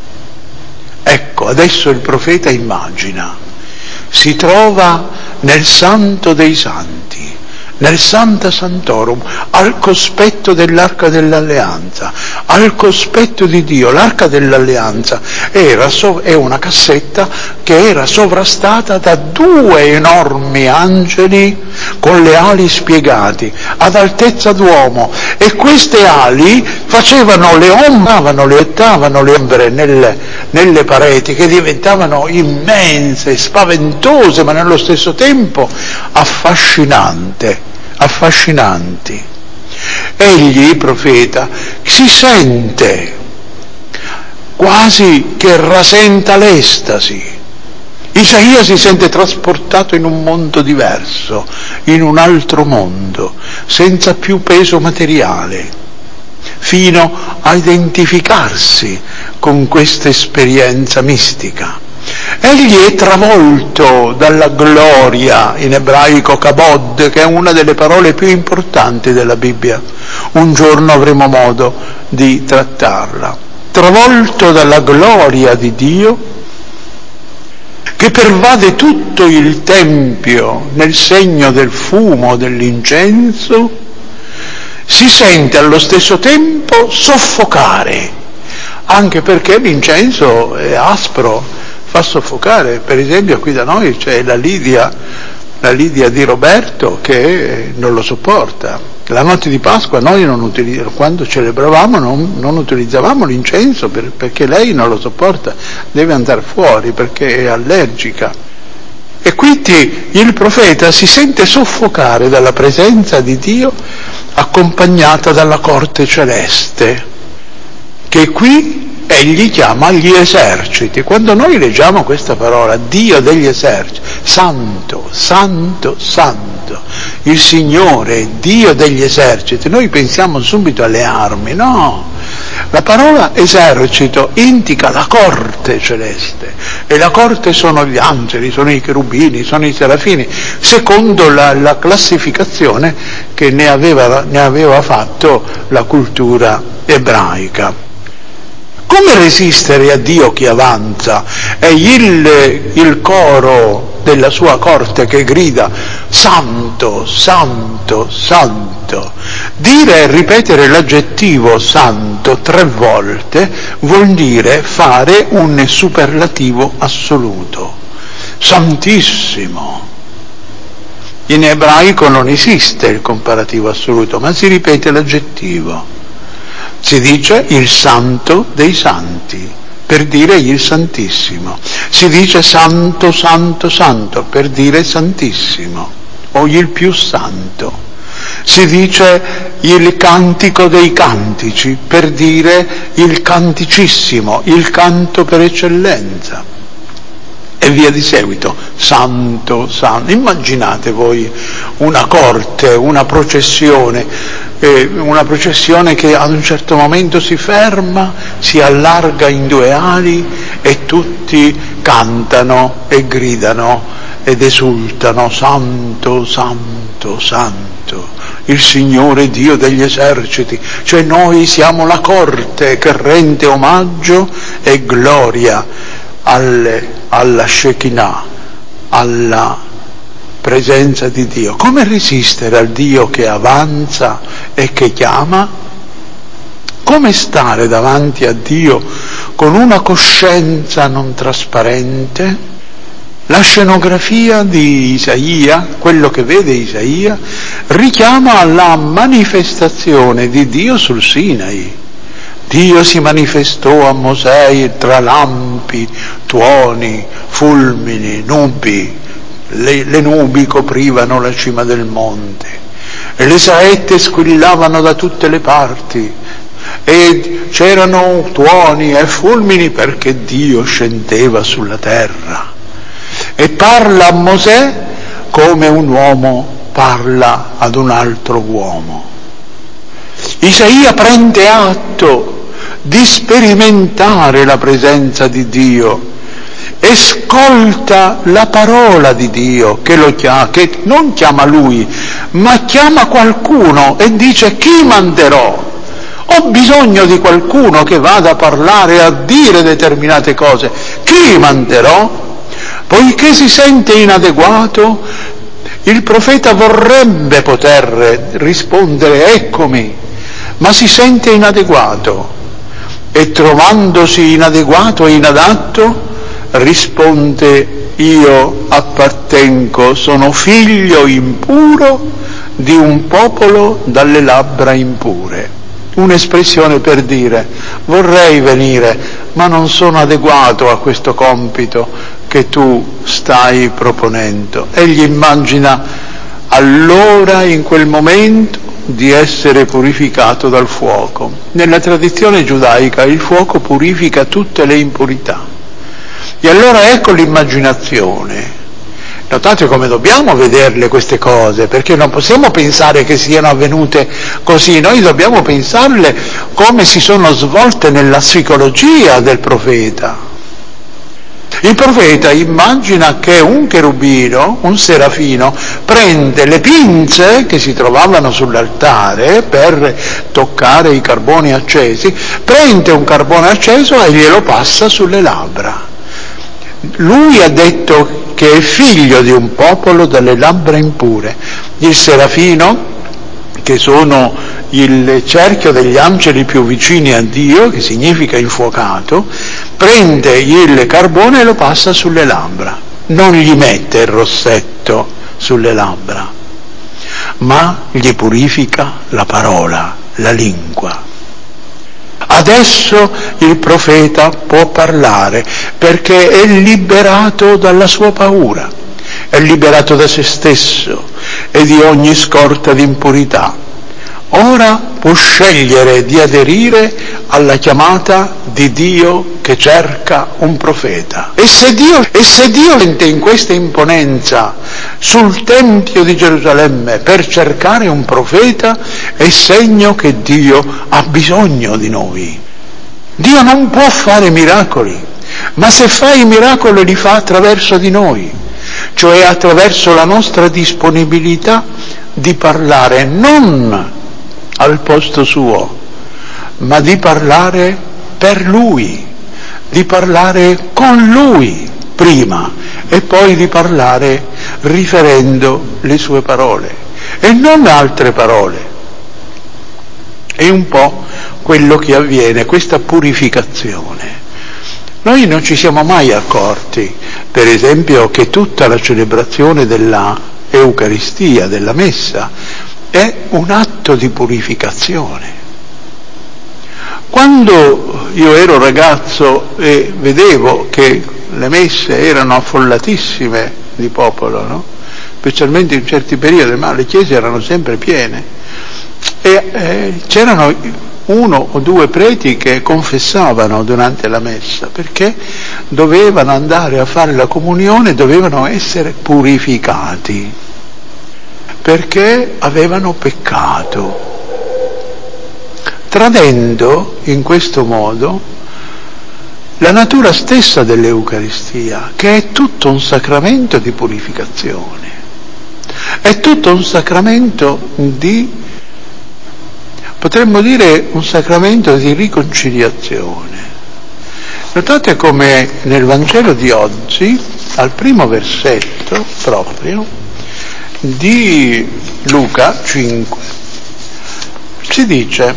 Ecco, adesso il profeta immagina, si trova nel Santo dei Santi, nel Sancta Sanctorum, al cospetto dell'Arca dell'Alleanza, al cospetto di Dio. L'Arca dell'Alleanza era so- è una cassetta che era sovrastata da due enormi angeli con le ali spiegate, ad altezza d'uomo, e queste ali facevano le ombre, le ottavano le ombre nelle, nelle pareti, che diventavano immense, spaventose, ma nello stesso tempo affascinante. affascinanti. Egli, profeta, si sente quasi che rasenta l'estasi. Isaia si sente trasportato in un mondo diverso, in un altro mondo, senza più peso materiale, fino a identificarsi con questa esperienza mistica. Egli è travolto dalla gloria, in ebraico kabod, che è una delle parole più importanti della Bibbia. Un giorno avremo modo di trattarla. Travolto dalla gloria di Dio, che pervade tutto il tempio nel segno del fumo, dell'incenso, si sente allo stesso tempo soffocare, anche perché l'incenso è aspro, fa soffocare. Per esempio qui da noi c'è la Lidia, la Lidia di Roberto, che non lo sopporta. La notte di Pasqua noi non utilizz- quando celebravamo non, non utilizzavamo l'incenso per, perché lei non lo sopporta, deve andare fuori perché è allergica. E quindi il profeta si sente soffocare dalla presenza di Dio, accompagnata dalla corte celeste, che qui egli chiama gli eserciti. Quando noi leggiamo questa parola, Dio degli eserciti, santo, santo, santo, il Signore, Dio degli eserciti, noi pensiamo subito alle armi. No, la parola esercito indica la corte celeste, e la corte sono gli angeli, sono i cherubini, sono i serafini, secondo la, la classificazione che ne aveva, ne aveva fatto la cultura ebraica. Come resistere a Dio che avanza? È il, il coro della sua corte che grida santo, santo, santo. Dire e ripetere l'aggettivo santo tre volte vuol dire fare un superlativo assoluto. Santissimo. In ebraico non esiste il comparativo assoluto, ma si ripete l'aggettivo. Si dice il santo dei santi, per dire il santissimo. Si dice santo, santo, santo, per dire santissimo, o il più santo. Si dice il cantico dei cantici, per dire il canticissimo, il canto per eccellenza. E via di seguito, santo, santo. Immaginate voi una corte, una processione, eh, una processione che ad un certo momento si ferma, si allarga in due ali e tutti cantano e gridano ed esultano, santo, santo, santo, il Signore Dio degli eserciti. Cioè noi siamo la corte che rende omaggio e gloria alle alla Shekinah, alla presenza di Dio. Come resistere al Dio che avanza e che chiama? Come stare davanti a Dio con una coscienza non trasparente? La scenografia di Isaia, quello che vede Isaia, richiama alla manifestazione di Dio sul Sinai. Dio si manifestò a Mosè tra lampi, tuoni, fulmini, nubi. Le, le nubi coprivano la cima del monte e le saette squillavano da tutte le parti e c'erano tuoni e fulmini perché Dio scendeva sulla terra. E parla a Mosè come un uomo parla ad un altro uomo. Isaia prende atto di sperimentare la presenza di Dio, ascolta la parola di Dio che lo chiama, che non chiama lui, ma chiama qualcuno e dice: chi manderò? Ho bisogno di qualcuno che vada a parlare, a dire determinate cose. Chi manderò? Poiché si sente inadeguato, il profeta vorrebbe poter rispondere eccomi, ma si sente inadeguato e trovandosi inadeguato e inadatto risponde: io appartengo, sono figlio impuro di un popolo dalle labbra impure. Un'espressione per dire: vorrei venire, ma non sono adeguato a questo compito che tu stai proponendo. Egli immagina allora, in quel momento, di essere purificato dal fuoco. Nella tradizione giudaica il fuoco purifica tutte le impurità. E allora ecco l'immaginazione. Notate come dobbiamo vederle queste cose, perché non possiamo pensare che siano avvenute così, noi dobbiamo pensarle come si sono svolte nella psicologia del profeta. Il profeta immagina che un cherubino, un serafino, prende le pinze che si trovavano sull'altare per toccare i carboni accesi, prende un carbone acceso e glielo passa sulle labbra. Lui ha detto che è figlio di un popolo dalle labbra impure. Il serafino, che sono il cerchio degli angeli più vicini a Dio, che significa infuocato, prende il carbone e lo passa sulle labbra. Non gli mette il rossetto sulle labbra, ma gli purifica la parola, la lingua. Adesso il profeta può parlare perché è liberato dalla sua paura, è liberato da se stesso e di ogni scorta di impurità. Ora può scegliere di aderire alla chiamata di Dio che cerca un profeta. E se Dio, e se Dio sente in questa imponenza sul Tempio di Gerusalemme per cercare un profeta, è segno che Dio ha bisogno di noi. Dio non può fare miracoli, ma se fa i miracoli li fa attraverso di noi, cioè attraverso la nostra disponibilità di parlare non al posto suo, ma di parlare per Lui, di parlare con Lui prima e poi di parlare riferendo le sue parole e non altre parole. È un po' quello che avviene, questa purificazione. Noi non ci siamo mai accorti, per esempio, che tutta la celebrazione della Eucaristia, della Messa, è un atto di purificazione. Quando io ero ragazzo e vedevo che le messe erano affollatissime di popolo, no? Specialmente in certi periodi, ma le chiese erano sempre piene, e eh, c'erano uno o due preti che confessavano durante la messa, perché dovevano andare a fare la comunione, dovevano essere purificati, perché avevano peccato, tradendo in questo modo la natura stessa dell'Eucaristia, che è tutto un sacramento di purificazione, è tutto un sacramento di, potremmo dire, un sacramento di riconciliazione. Notate come nel Vangelo di oggi, al primo versetto proprio di Luca cinque, si dice: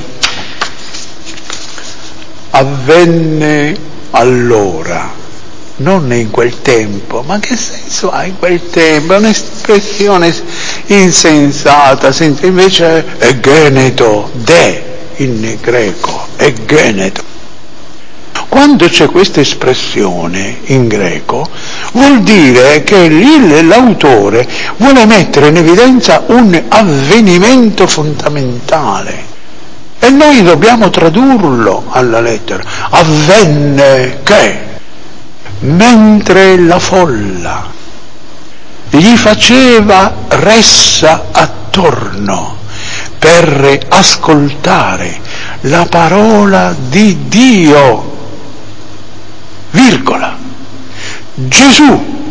avvenne allora, non in quel tempo. Ma che senso ha in quel tempo? È un'espressione insensata, invece è geneto, de in greco, è geneto. Quando c'è questa espressione in greco, vuol dire che lì l'autore vuole mettere in evidenza un avvenimento fondamentale. E noi dobbiamo tradurlo alla lettera. Avvenne che, mentre la folla gli faceva ressa attorno per ascoltare la parola di Dio, virgola, Gesù,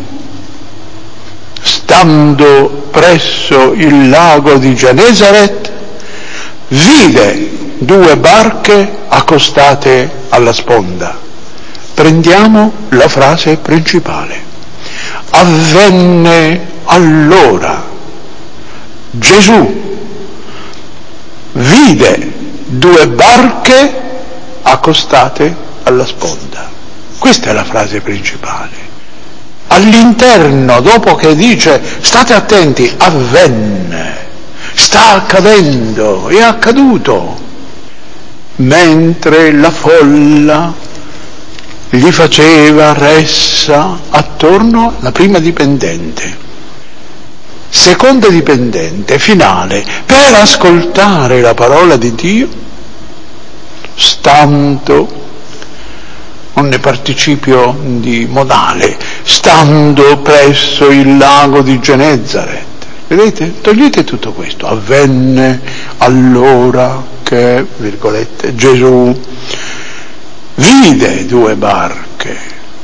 stando presso il lago di Genesaret, vide due barche accostate alla sponda. Prendiamo la frase principale. Avvenne allora. Gesù vide due barche accostate alla sponda. Questa è la frase principale. All'interno, dopo che dice state attenti, avvenne, sta accadendo, è accaduto, mentre la folla gli faceva ressa attorno alla prima dipendente, seconda dipendente, finale, per ascoltare la parola di Dio, stando, non è participio di modale, stando presso il lago di Genezaret. Vedete? Togliete tutto questo. Avvenne allora che, virgolette, Gesù vide due barche,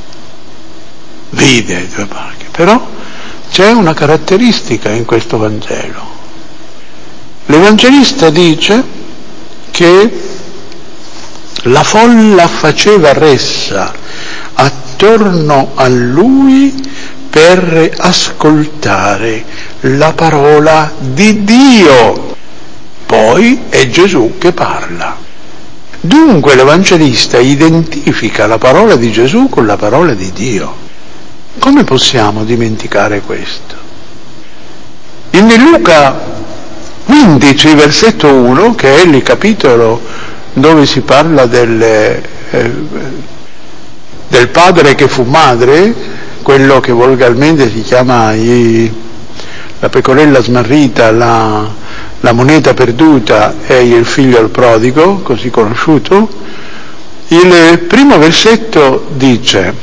vide due barche, però c'è una caratteristica in questo Vangelo. L'Evangelista dice che la folla faceva ressa attorno a lui per ascoltare la parola di Dio. Poi è Gesù che parla. Dunque l'Evangelista identifica la parola di Gesù con la parola di Dio. Come possiamo dimenticare questo? In Luca quindici, versetto uno, che è il capitolo dove si parla del, eh, del padre che fu madre, quello che volgarmente si chiama i, la pecorella smarrita, la, la moneta perduta e il figlio al prodigo, così conosciuto, il primo versetto dice: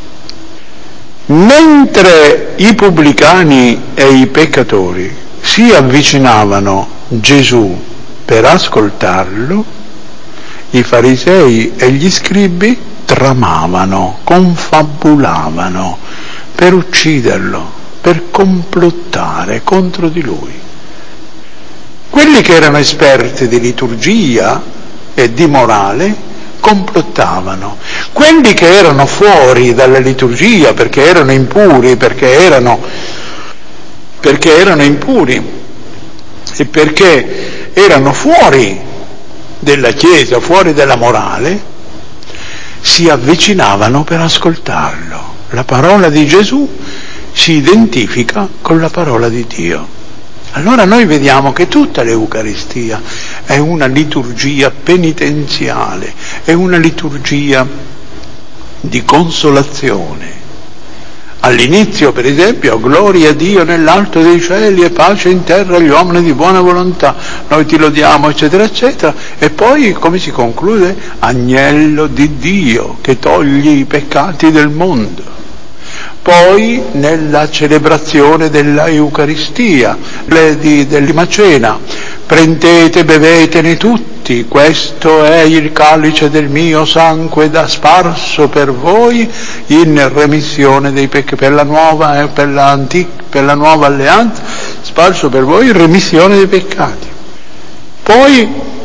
mentre i pubblicani e i peccatori si avvicinavano Gesù per ascoltarlo, i farisei e gli scribi tramavano, confabulavano per ucciderlo, per complottare contro di lui. Quelli che erano esperti di liturgia e di morale complottavano. Quelli che erano fuori dalla liturgia perché erano impuri, perché erano, perché erano impuri e perché erano fuori della Chiesa, fuori della morale, si avvicinavano per ascoltarlo. La parola di Gesù si identifica con la parola di Dio. Allora noi vediamo che tutta l'Eucaristia è una liturgia penitenziale, è una liturgia di consolazione. All'inizio, per esempio, gloria a Dio nell'alto dei cieli e pace in terra agli uomini di buona volontà, noi ti lodiamo, eccetera, eccetera, e poi come si conclude? Agnello di Dio che toglie i peccati del mondo. Poi nella celebrazione della Eucaristia, dell'Ultima Cena, prendete, bevetene tutti, questo è il calice del mio sangue da sparso per voi in remissione dei peccati, per la nuova, eh, per, l'antica, per la nuova alleanza, sparso per voi in remissione dei peccati. Poi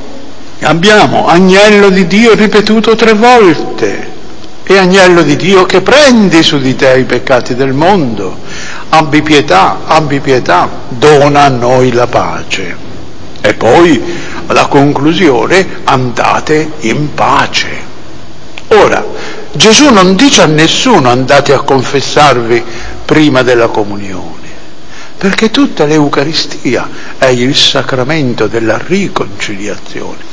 abbiamo agnello di Dio ripetuto tre volte, e agnello di Dio che prendi su di te i peccati del mondo, abbi pietà, abbi pietà, dona a noi la pace. E poi alla conclusione, andate in pace. Ora, Gesù non dice a nessuno andate a confessarvi prima della comunione, perché tutta l'Eucaristia è il sacramento della riconciliazione.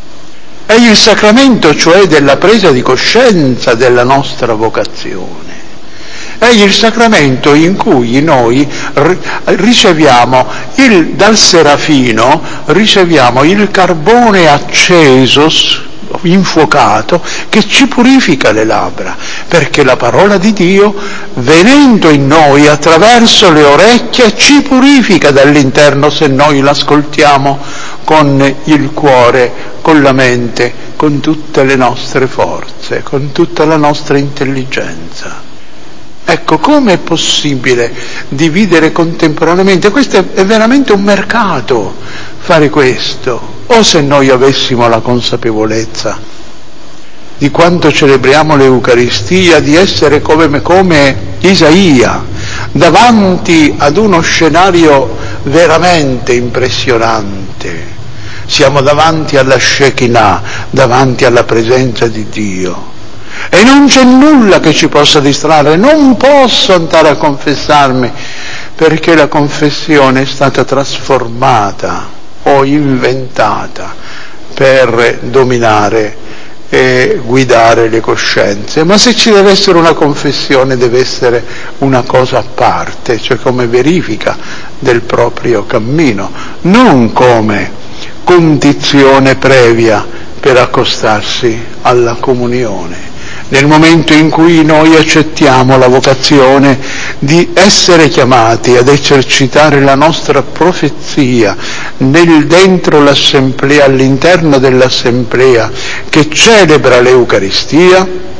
È il sacramento, cioè, della presa di coscienza della nostra vocazione. È il sacramento in cui noi riceviamo il, dal Serafino, riceviamo il carbone acceso, infuocato, che ci purifica le labbra, perché la parola di Dio, venendo in noi attraverso le orecchie, ci purifica dall'interno se noi l'ascoltiamo con il cuore, con la mente, con tutte le nostre forze, con tutta la nostra intelligenza. Ecco, come è possibile dividere contemporaneamente? Questo è, è veramente un mercato, fare questo. O se noi avessimo la consapevolezza di quanto celebriamo l'Eucaristia, di essere come, come Isaia, davanti ad uno scenario veramente impressionante. Siamo davanti alla Shekinah, davanti alla presenza di Dio. E non c'è nulla che ci possa distrarre, non posso andare a confessarmi, perché la confessione è stata trasformata o inventata per dominare e guidare le coscienze. Ma se ci deve essere una confessione, deve essere una cosa a parte, cioè come verifica del proprio cammino, non come condizione previa per accostarsi alla comunione. Nel momento in cui noi accettiamo la vocazione di essere chiamati ad esercitare la nostra profezia nel, dentro l'assemblea, all'interno dell'assemblea che celebra l'Eucaristia,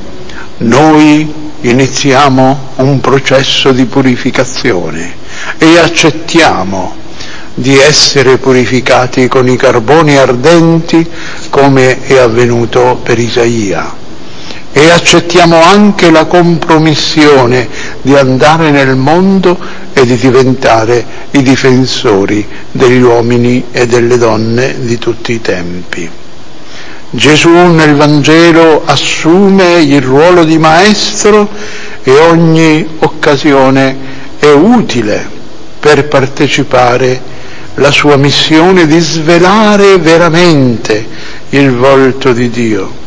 noi iniziamo un processo di purificazione e accettiamo di essere purificati con i carboni ardenti, come è avvenuto per Isaia. E accettiamo anche la compromissione di andare nel mondo e di diventare i difensori degli uomini e delle donne di tutti i tempi. Gesù nel Vangelo assume il ruolo di maestro e ogni occasione è utile per partecipare alla sua missione di svelare veramente il volto di Dio.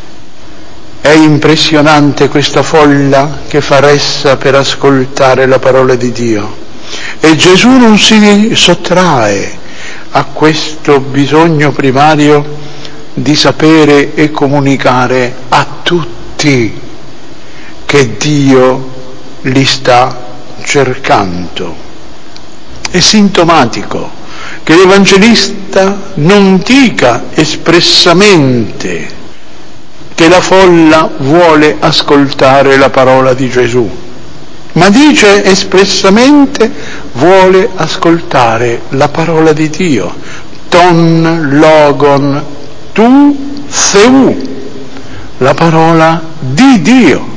È impressionante questa folla che fa ressa per ascoltare la parola di Dio, e Gesù non si sottrae a questo bisogno primario di sapere e comunicare a tutti che Dio li sta cercando. È sintomatico che l'Evangelista non dica espressamente che la folla vuole ascoltare la parola di Gesù, ma dice espressamente vuole ascoltare la parola di Dio, ton logon tu theou, la parola di Dio,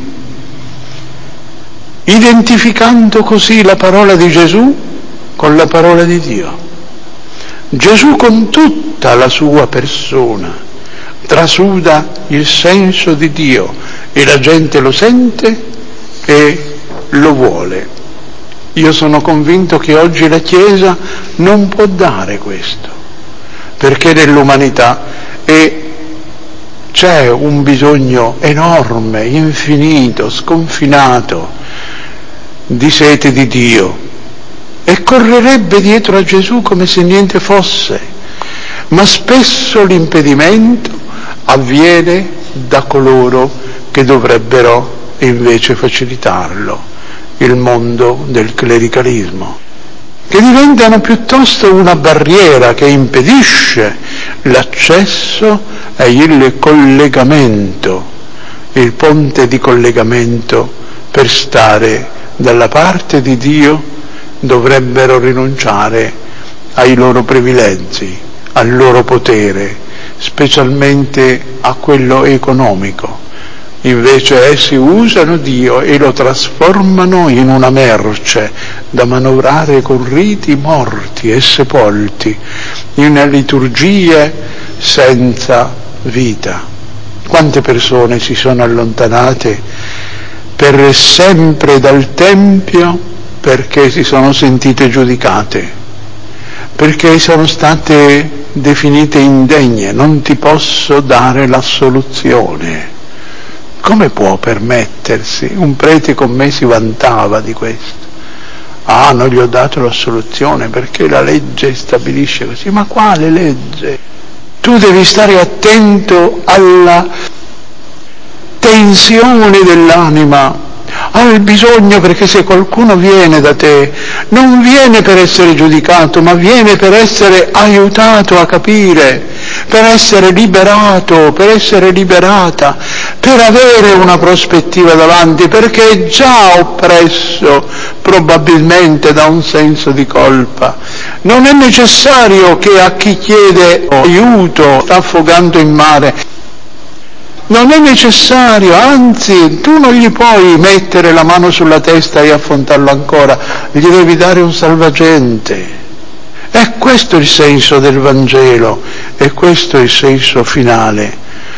identificando così la parola di Gesù con la parola di Dio. Gesù con tutta la sua persona trasuda il senso di Dio e la gente lo sente e lo vuole. Io sono convinto che oggi la Chiesa non può dare questo, perché nell'umanità è, c'è un bisogno enorme, infinito, sconfinato di sete di Dio, e correrebbe dietro a Gesù come se niente fosse, ma spesso l'impedimento avviene da coloro che dovrebbero invece facilitarlo, il mondo del clericalismo, che diventano piuttosto una barriera che impedisce l'accesso e il collegamento, il ponte di collegamento per stare dalla parte di Dio. Dovrebbero rinunciare ai loro privilegi, al loro potere, specialmente a quello economico. Invece essi usano Dio e lo trasformano in una merce da manovrare con riti morti e sepolti, in liturgie senza vita. Quante persone si sono allontanate per sempre dal Tempio perché si sono sentite giudicate, perché sono state definite indegne, non ti posso dare l'assoluzione. Come può permettersi? Un prete con me si vantava di questo. Ah, non gli ho dato l'assoluzione perché la legge stabilisce così. Ma quale legge? Tu devi stare attento alla tensione dell'anima, al bisogno, perché se qualcuno viene da te non viene per essere giudicato, ma viene per essere aiutato a capire, per essere liberato, per essere liberata, per avere una prospettiva davanti, perché è già oppresso probabilmente da un senso di colpa Non è necessario che a chi chiede aiuto, sta affogando in mare, non è necessario, anzi tu non gli puoi mettere la mano sulla testa e affrontarlo ancora, gli devi dare un salvagente. È questo il senso del Vangelo, è questo il senso finale.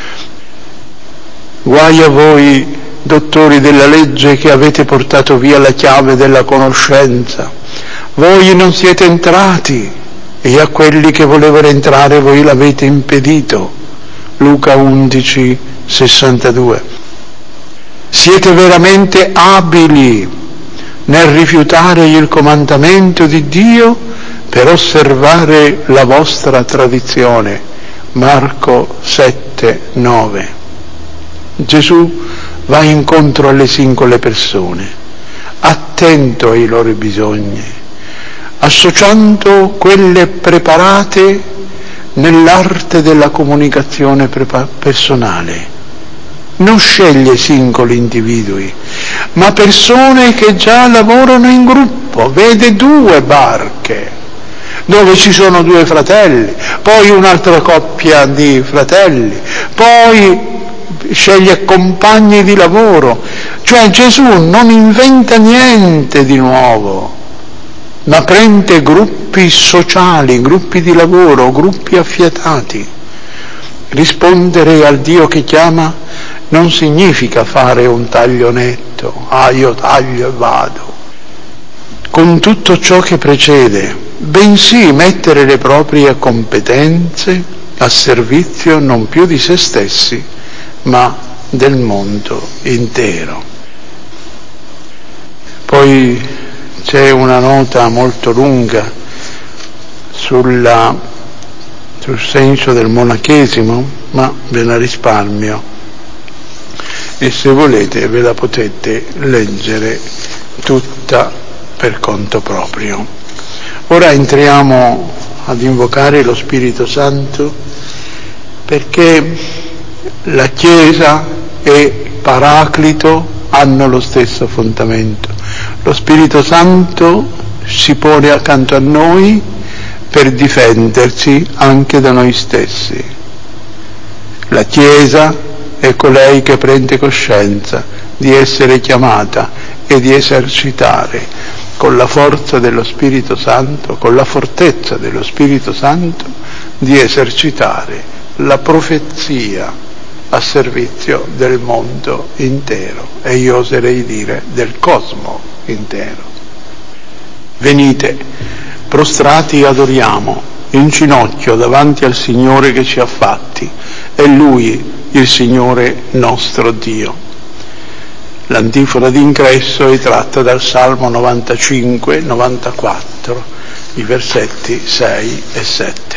Guai a voi, dottori della legge, che avete portato via la chiave della conoscenza. Voi non siete entrati e a quelli che volevano entrare voi l'avete impedito. Luca undici, sessantadue. Siete veramente abili nel rifiutare il comandamento di Dio per osservare la vostra tradizione. Marco sette, nove. Gesù va incontro alle singole persone, attento ai loro bisogni, associando quelle preparate nell'arte della comunicazione personale. Non sceglie singoli individui, ma persone che già lavorano in gruppo. Vede due barche dove ci sono due fratelli, poi un'altra coppia di fratelli, poi sceglie compagni di lavoro. Cioè Gesù non inventa niente di nuovo, ma prende gruppi sociali, gruppi di lavoro, gruppi affiatati. Rispondere al Dio che chiama non significa fare un taglio netto, ah io taglio e vado, con tutto ciò che precede, bensì mettere le proprie competenze a servizio non più di se stessi, ma del mondo intero. Poi c'è una nota molto lunga sulla, sul senso del monachesimo, ma ve la risparmio e se volete ve la potete leggere tutta per conto proprio. Ora entriamo ad invocare lo Spirito Santo, perché la Chiesa e Paraclito hanno lo stesso fondamento. Lo Spirito Santo si pone accanto a noi per difenderci anche da noi stessi. La Chiesa è colei che prende coscienza di essere chiamata e di esercitare con la forza dello Spirito Santo, con la fortezza dello Spirito Santo, di esercitare la profezia a servizio del mondo intero, e io oserei dire del cosmo intero. Venite, prostrati adoriamo, in ginocchio davanti al Signore che ci ha fatti, è Lui il Signore nostro Dio. L'antifona d'ingresso è tratta dal Salmo novantacinque novantaquattro, i versetti sei e sette.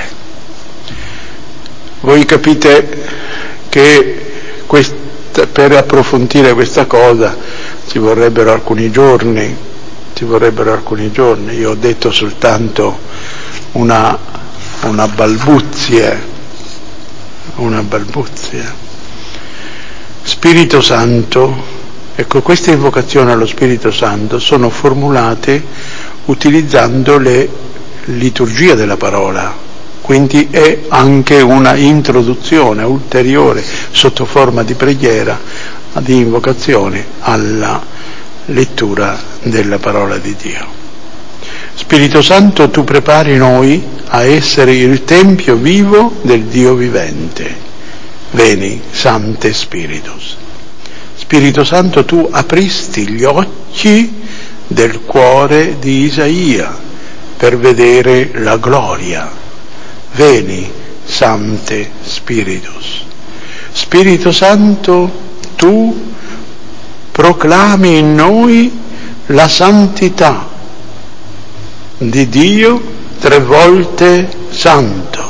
Voi capite che questa, per approfondire questa cosa ci vorrebbero alcuni giorni, ci vorrebbero alcuni giorni. Io ho detto soltanto una, una balbuzie, una balbuzie. Spirito Santo. Ecco, queste invocazioni allo Spirito Santo sono formulate utilizzando le liturgie della parola, quindi è anche una introduzione ulteriore sotto forma di preghiera, di invocazione alla lettura della parola di Dio. Spirito Santo, tu prepari noi a essere il tempio vivo del Dio vivente. Veni, Sancte Spiritus. Spirito Santo, tu apristi gli occhi del cuore di Isaia per vedere la gloria. Veni, Sancte Spiritus. Spirito Santo, tu proclami in noi la santità di Dio tre volte santo.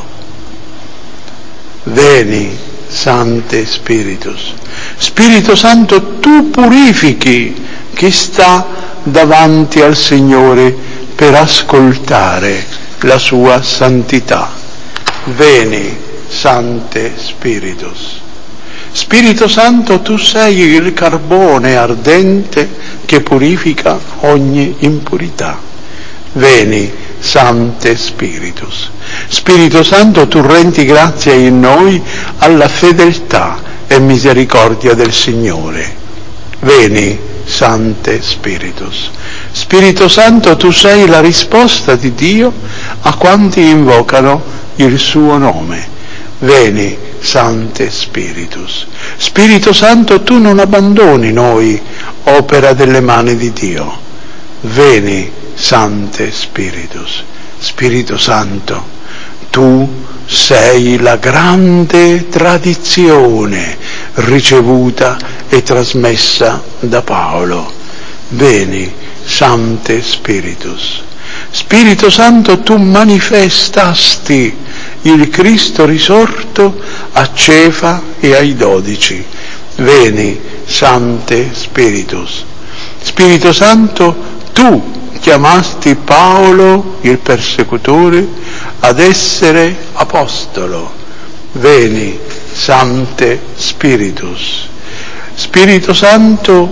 Veni, Sancte Spiritus. Spirito Santo, tu purifichi chi sta davanti al Signore per ascoltare la sua santità. Veni, Sancte Spiritus. Spirito Santo, tu sei il carbone ardente che purifica ogni impurità. Veni, Sancte Spiritus. Spirito Santo, tu rendi grazia in noi alla fedeltà e misericordia del Signore. Veni, Sancte Spiritus. Spirito Santo, tu sei la risposta di Dio a quanti invocano il suo nome. Veni, Sancte Spiritus. Spirito Santo, tu non abbandoni noi, opera delle mani di Dio. Veni, Sancte Spiritus. Spirito Santo, tu sei la grande tradizione ricevuta e trasmessa da Paolo. Veni, Sancte Spiritus. Spirito Santo, tu manifestasti il Cristo risorto a Cefa e ai dodici. Veni, Sancte Spiritus. Spirito Santo, tu chiamasti Paolo, il persecutore, ad essere apostolo. Veni, Sancte Spiritus. Spirito Santo,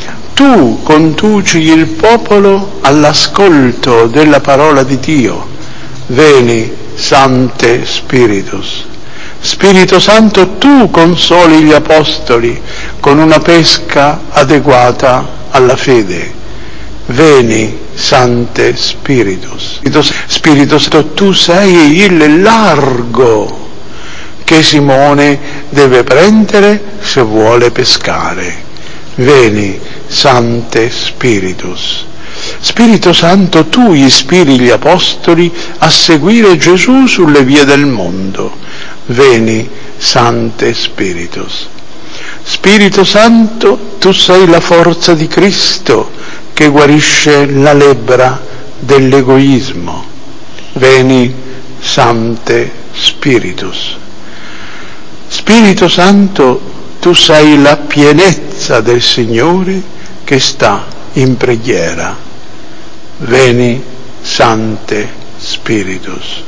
tu conduci il popolo all'ascolto della parola di Dio. Veni, Sancte Spiritus. Spirito Santo, tu consoli gli apostoli con una pesca adeguata alla fede. Veni, Sancte Spiritus. Spirito Santo, tu sei il largo che Simone deve prendere se vuole pescare. Veni, Sancte Spiritus. Spirito Santo, tu ispiri gli apostoli a seguire Gesù sulle vie del mondo. Veni, Sancte Spiritus. Spirito Santo, tu sei la forza di Cristo che guarisce la lebbra dell'egoismo. Veni, Sancte Spiritus. Spirito Santo, tu sei la pienezza del Signore che sta in preghiera. Veni, Sancte Spiritus.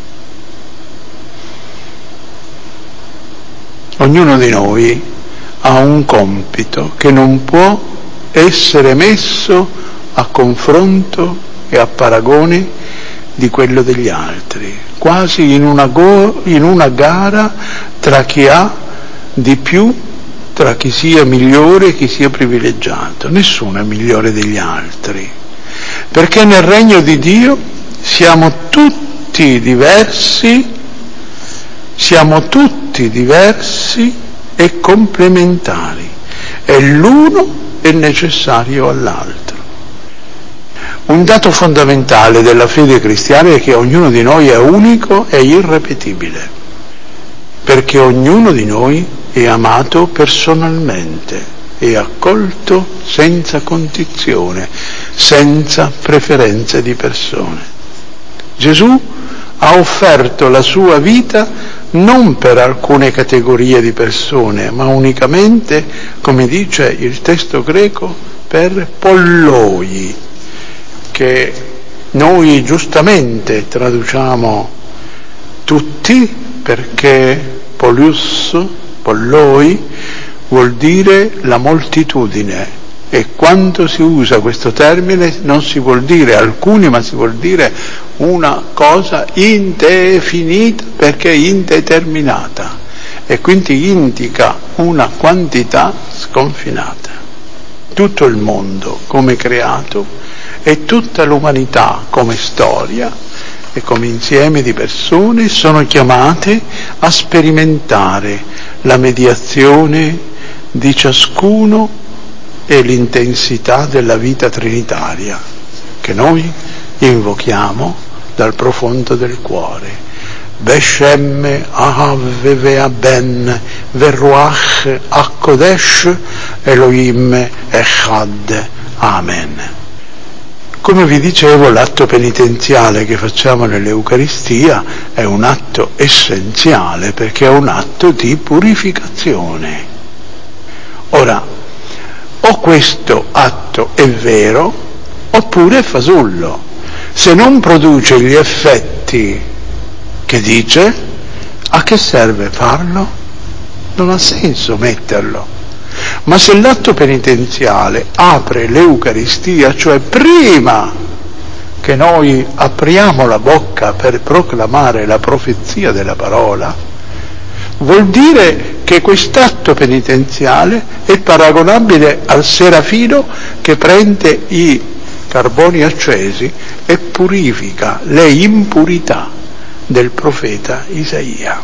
Ognuno di noi ha un compito che non può essere messo a confronto e a paragone di quello degli altri, quasi in una, go- in una gara tra chi ha di più, tra chi sia migliore e chi sia privilegiato. Nessuno è migliore degli altri, perché nel regno di Dio siamo tutti diversi, siamo tutti diversi e complementari, e l'uno è necessario all'altro. Un dato fondamentale della fede cristiana è che ognuno di noi è unico e irripetibile, perché ognuno di noi è amato personalmente, è accolto senza condizione, senza preferenze di persone. Gesù ha offerto la sua vita non per alcune categorie di persone, ma unicamente, come dice il testo greco, per polloi, che noi giustamente traduciamo tutti, perché pollius, polloi, vuol dire la moltitudine, e quando si usa questo termine non si vuol dire alcuni, ma si vuol dire una cosa indefinita, perché indeterminata, e quindi indica una quantità sconfinata. Tutto il mondo come creato e tutta l'umanità come storia e come insieme di persone sono chiamate a sperimentare la mediazione di ciascuno e l'intensità della vita trinitaria che noi invochiamo dal profondo del cuore. Beshem Ahavevea Ben Veruach Akkodesh Elohim Echad. Amen. Come vi dicevo, l'atto penitenziale che facciamo nell'Eucaristia è un atto essenziale, perché è un atto di purificazione. Ora, o questo atto è vero, oppure è fasullo. Se non produce gli effetti che dice, a che serve farlo? Non ha senso metterlo. Ma se l'atto penitenziale apre l'Eucaristia, cioè prima che noi apriamo la bocca per proclamare la profezia della parola, vuol dire che quest'atto penitenziale è paragonabile al serafino che prende i carboni accesi e purifica le impurità del profeta Isaia.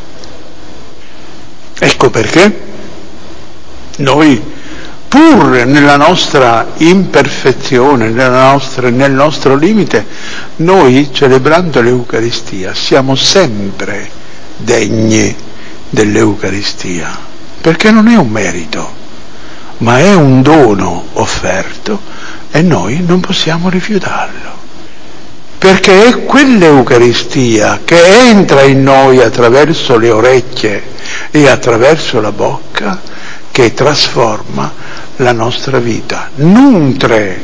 Ecco perché noi, pur nella nostra imperfezione, nella nostra, nel nostro limite, noi celebrando l'Eucaristia siamo sempre degni dell'Eucaristia, perché non è un merito, ma è un dono offerto e noi non possiamo rifiutarlo, perché è quell'Eucaristia che entra in noi attraverso le orecchie e attraverso la bocca che trasforma la nostra vita, nutre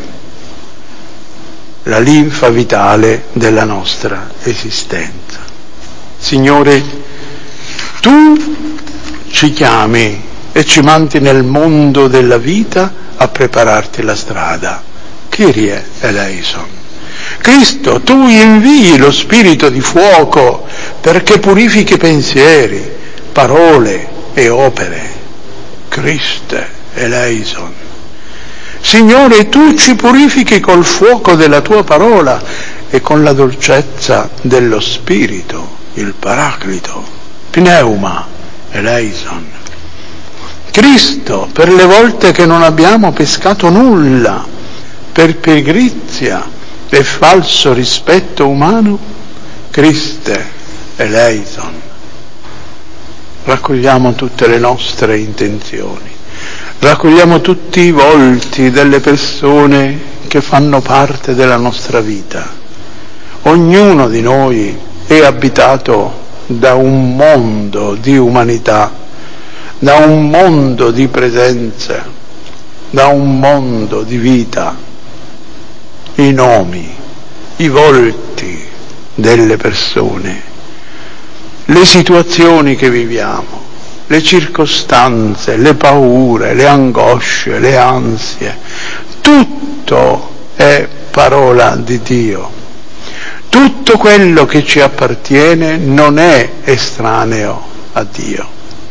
la linfa vitale della nostra esistenza. Signore, tu ci chiami e ci mandi nel mondo della vita a prepararti la strada. Kyrie eleison. Cristo, tu invii lo spirito di fuoco perché purifichi pensieri, parole e opere. Christe eleison. Signore, tu ci purifichi col fuoco della tua parola e con la dolcezza dello spirito, il Paraclito. Pneuma eleison. Cristo, per le volte che non abbiamo pescato nulla, per pigrizia e falso rispetto umano, Christe eleison. Raccogliamo tutte le nostre intenzioni, raccogliamo tutti i volti delle persone che fanno parte della nostra vita. Ognuno di noi è abitato da un mondo di umanità, da un mondo di presenze, da un mondo di vita. I nomi, i volti delle persone, le situazioni che viviamo, le circostanze, le paure, le angosce, le ansie, tutto è parola di Dio. Tutto quello che ci appartiene non è estraneo a Dio.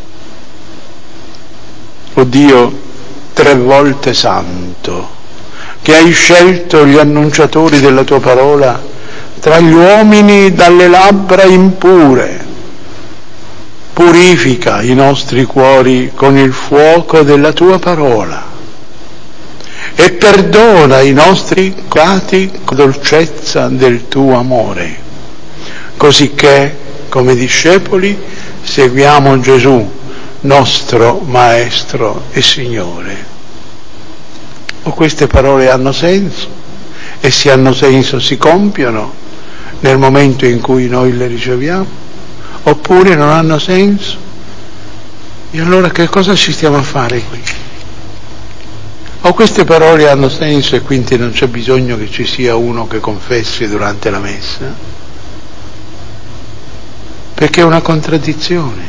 O Dio, tre volte santo, che hai scelto gli annunciatori della tua parola tra gli uomini dalle labbra impure, purifica i nostri cuori con il fuoco della tua parola e perdona i nostri peccati con la dolcezza del tuo amore, cosicché, come discepoli, seguiamo Gesù, nostro Maestro e Signore. O queste parole hanno senso, e se hanno senso si compiono nel momento in cui noi le riceviamo, oppure non hanno senso? E allora che cosa ci stiamo a fare qui? O queste parole hanno senso e quindi non c'è bisogno che ci sia uno che confessi durante la messa? Perché è una contraddizione.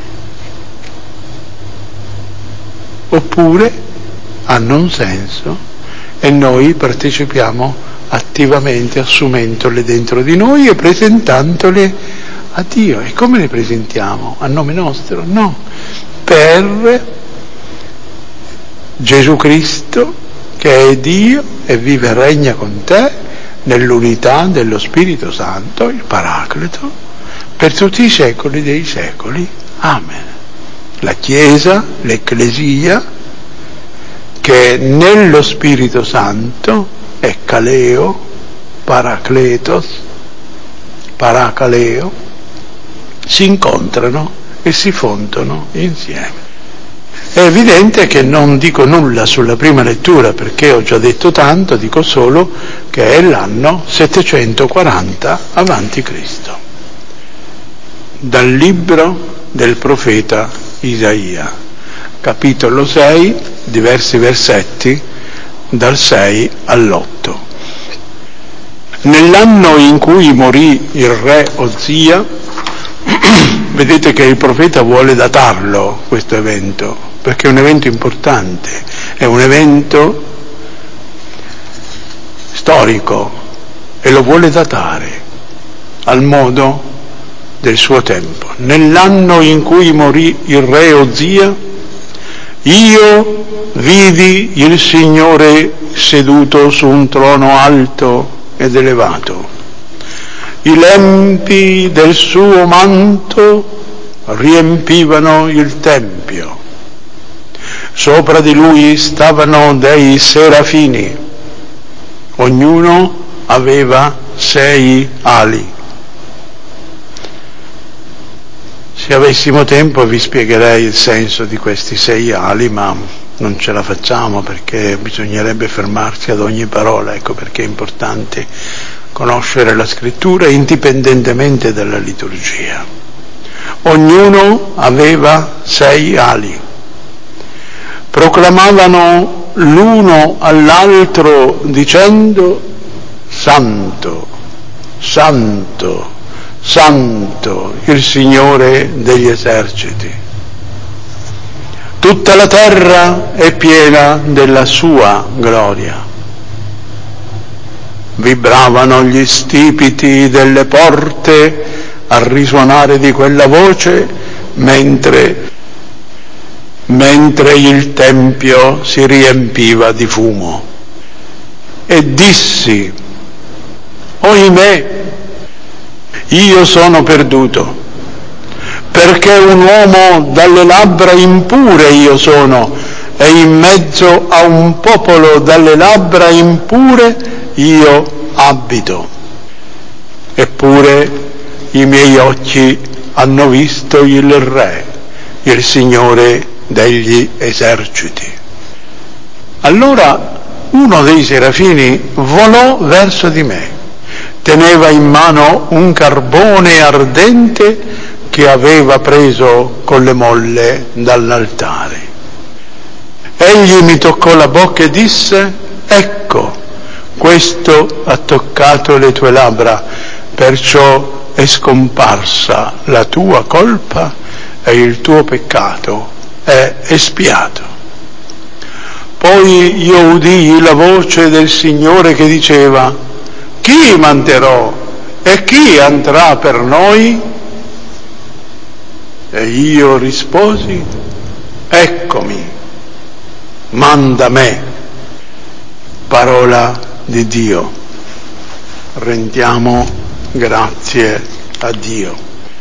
Oppure hanno un senso e noi partecipiamo attivamente assumendole dentro di noi e presentandole a Dio. E come le presentiamo? A nome nostro? No, per Gesù Cristo, che è Dio e vive e regna con te nell'unità dello Spirito Santo, il Paracleto, per tutti i secoli dei secoli. Amen. La Chiesa, l'Ecclesia, che nello Spirito Santo è Caleo, Paracletos, Paracaleo, si incontrano e si fondono insieme. È evidente che non dico nulla sulla prima lettura perché ho già detto tanto, dico solo che è l'anno settecentoquaranta avanti Cristo. Dal libro del profeta Isaia, capitolo sei, diversi versetti, dal sei all'otto. Nell'anno in cui morì il re Ozia, vedete che il profeta vuole datarlo questo evento, perché è un evento importante, è un evento storico, e lo vuole datare al modo del suo tempo. Nell'anno in cui morì il re Ozia, io vidi il Signore seduto su un trono alto ed elevato. I lempi del suo manto riempivano il tempio. Sopra di lui stavano dei serafini, ognuno aveva sei ali. Se avessimo tempo vi spiegherei il senso di questi sei ali, ma non ce la facciamo perché bisognerebbe fermarsi ad ogni parola, ecco perché è importante conoscere la scrittura indipendentemente dalla liturgia. Ognuno aveva sei ali. Proclamavano l'uno all'altro dicendo: Santo, Santo, Santo, il Signore degli eserciti. Tutta la terra è piena della sua gloria. Vibravano gli stipiti delle porte al risuonare di quella voce, mentre, mentre il tempio si riempiva di fumo. E dissi: oimè, io sono perduto, perché un uomo dalle labbra impure io sono, e in mezzo a un popolo dalle labbra impure io abito. Eppure i miei occhi hanno visto il Re, il Signore degli eserciti. Allora uno dei serafini volò verso di me. Teneva in mano un carbone ardente che aveva preso con le molle dall'altare. Egli mi toccò la bocca e disse: ecco, questo ha toccato le tue labbra, perciò è scomparsa la tua colpa e il tuo peccato è espiato. Poi io udii la voce del Signore che diceva: chi manderò e chi andrà per noi? E io risposi: eccomi, manda me. Parola di Dio. Rendiamo grazie a Dio.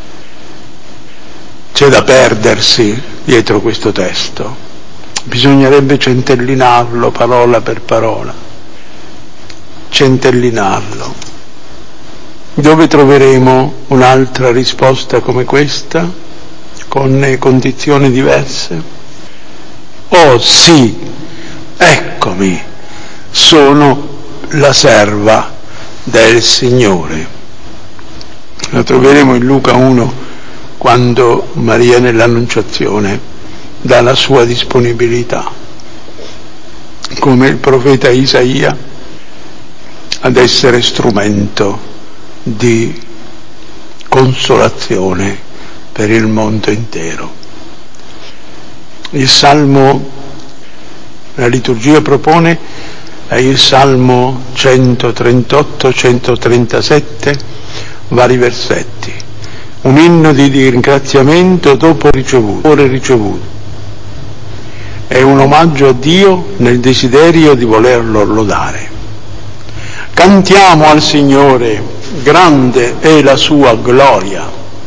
C'è da perdersi dietro questo testo. Bisognerebbe centellinarlo parola per parola. Centellinarlo. Dove troveremo un'altra risposta come questa, con condizioni diverse? Oh sì, eccomi, sono la serva del Signore. La troveremo in Luca uno, quando Maria nell'Annunciazione dà la sua disponibilità, come il profeta Isaia, ad essere strumento di consolazione per il mondo intero. Il Salmo, la liturgia propone, è il Salmo centotrentotto centotrentasette, vari versetti. Un inno di ringraziamento dopo ricevuto, ore ricevuto. È un omaggio a Dio nel desiderio di volerlo lodare. Cantiamo al Signore, grande è la sua gloria.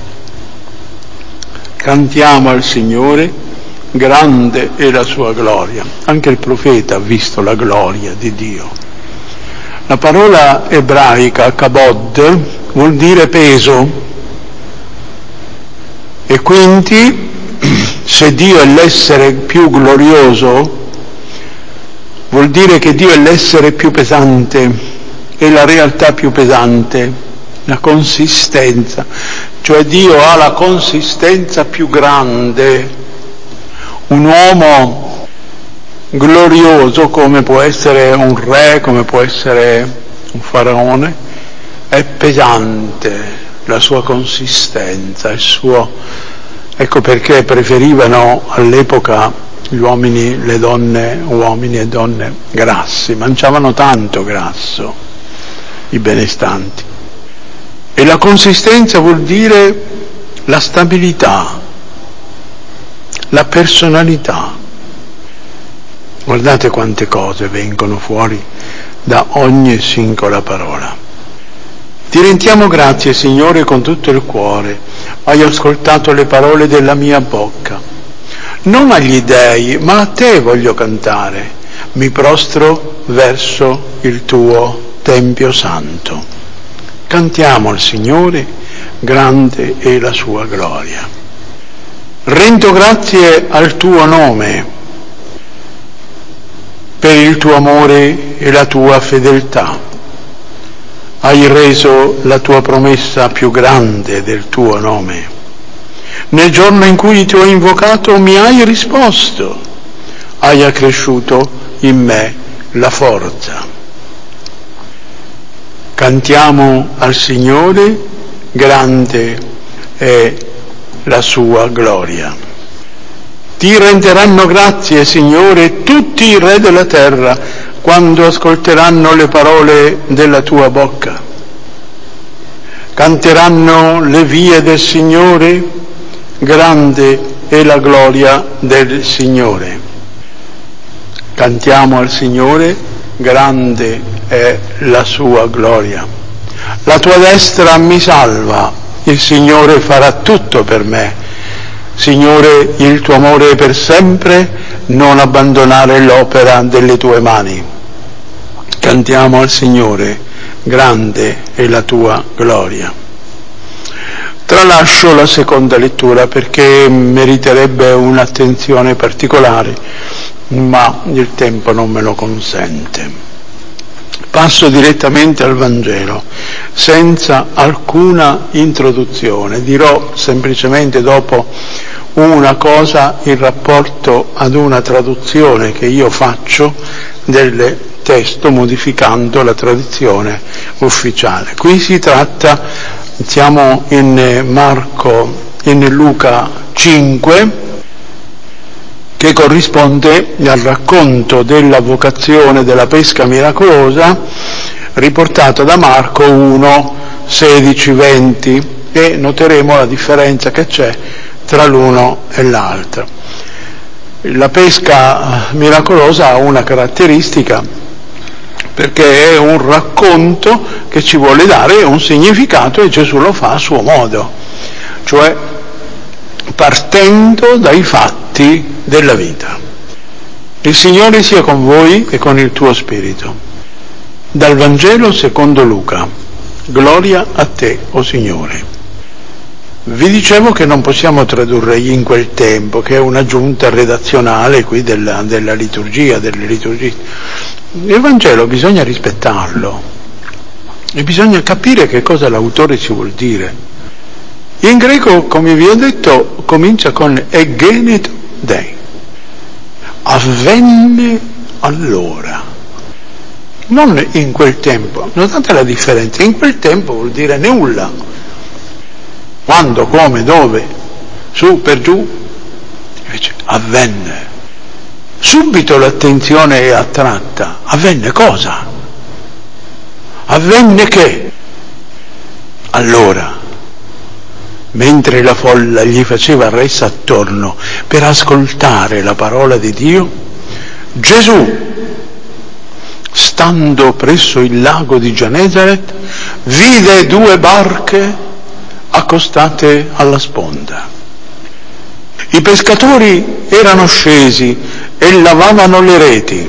Cantiamo al Signore, grande è la sua gloria. Anche il profeta ha visto la gloria di Dio. La parola ebraica kabod vuol dire peso, e quindi se Dio è l'essere più glorioso, vuol dire che Dio è l'essere più pesante, è la realtà più pesante, la consistenza, cioè Dio ha la consistenza più grande. Un uomo glorioso, come può essere un re, come può essere un faraone, è pesante la sua consistenza, il suo... Ecco perché preferivano all'epoca gli uomini, le donne, uomini e donne grassi, mangiavano tanto grasso. i benestanti. E la consistenza vuol dire la stabilità, la personalità. Guardate quante cose vengono fuori da ogni singola parola. Ti rendiamo grazie, Signore, con tutto il cuore. Hai ascoltato le parole della mia bocca. Non agli dèi, ma a te voglio cantare. Mi prostro verso il tuo Tempio Santo. Cantiamo al Signore, grande è la sua gloria. Rendo grazie al tuo nome per il tuo amore e la tua fedeltà. Hai reso la tua promessa più grande del tuo nome. Nel giorno in cui ti ho invocato mi hai risposto. Hai accresciuto in me la forza. Cantiamo al Signore, grande è la sua gloria. Ti renderanno grazie, Signore, tutti i re della terra, quando ascolteranno le parole della tua bocca. Canteranno le vie del Signore, grande è la gloria del Signore. Cantiamo al Signore, grande è la sua gloria. La tua destra mi salva, il Signore farà tutto per me. Signore, il tuo amore è per sempre, non abbandonare l'opera delle tue mani. Cantiamo al Signore, grande è la tua gloria. Tralascio la seconda lettura perché meriterebbe un'attenzione particolare, ma il tempo non me lo consente. Passo direttamente al Vangelo, senza alcuna introduzione. Dirò semplicemente dopo una cosa in rapporto ad una traduzione che io faccio del testo modificando la tradizione ufficiale. Qui si tratta, siamo in Marco, in Luca cinque, che corrisponde al racconto della vocazione della pesca miracolosa riportato da Marco uno, sedici, venti, e noteremo la differenza che c'è tra l'uno e l'altro. La pesca miracolosa ha una caratteristica, perché è un racconto che ci vuole dare un significato e Gesù lo fa a suo modo, cioè partendo dai fatti della vita. Il Signore sia con voi e con il tuo spirito. Dal Vangelo secondo Luca. Gloria a te, o Signore. Vi dicevo che non possiamo tradurre in quel tempo, che è un'aggiunta redazionale qui della, della liturgia, delle liturgie. Il Vangelo bisogna rispettarlo e bisogna capire che cosa l'autore ci vuol dire. In greco, come vi ho detto, comincia con egeneto dei. Avvenne allora. Non in quel tempo. Notate la differenza. In quel tempo vuol dire nulla. Quando, come, dove, su, per giù. Invece avvenne. Subito l'attenzione è attratta. Avvenne cosa? Avvenne che? Allora, mentre la folla gli faceva ressa attorno per ascoltare la parola di Dio, Gesù, stando presso il lago di Genesaret, vide due barche accostate alla sponda. I pescatori erano scesi e lavavano le reti.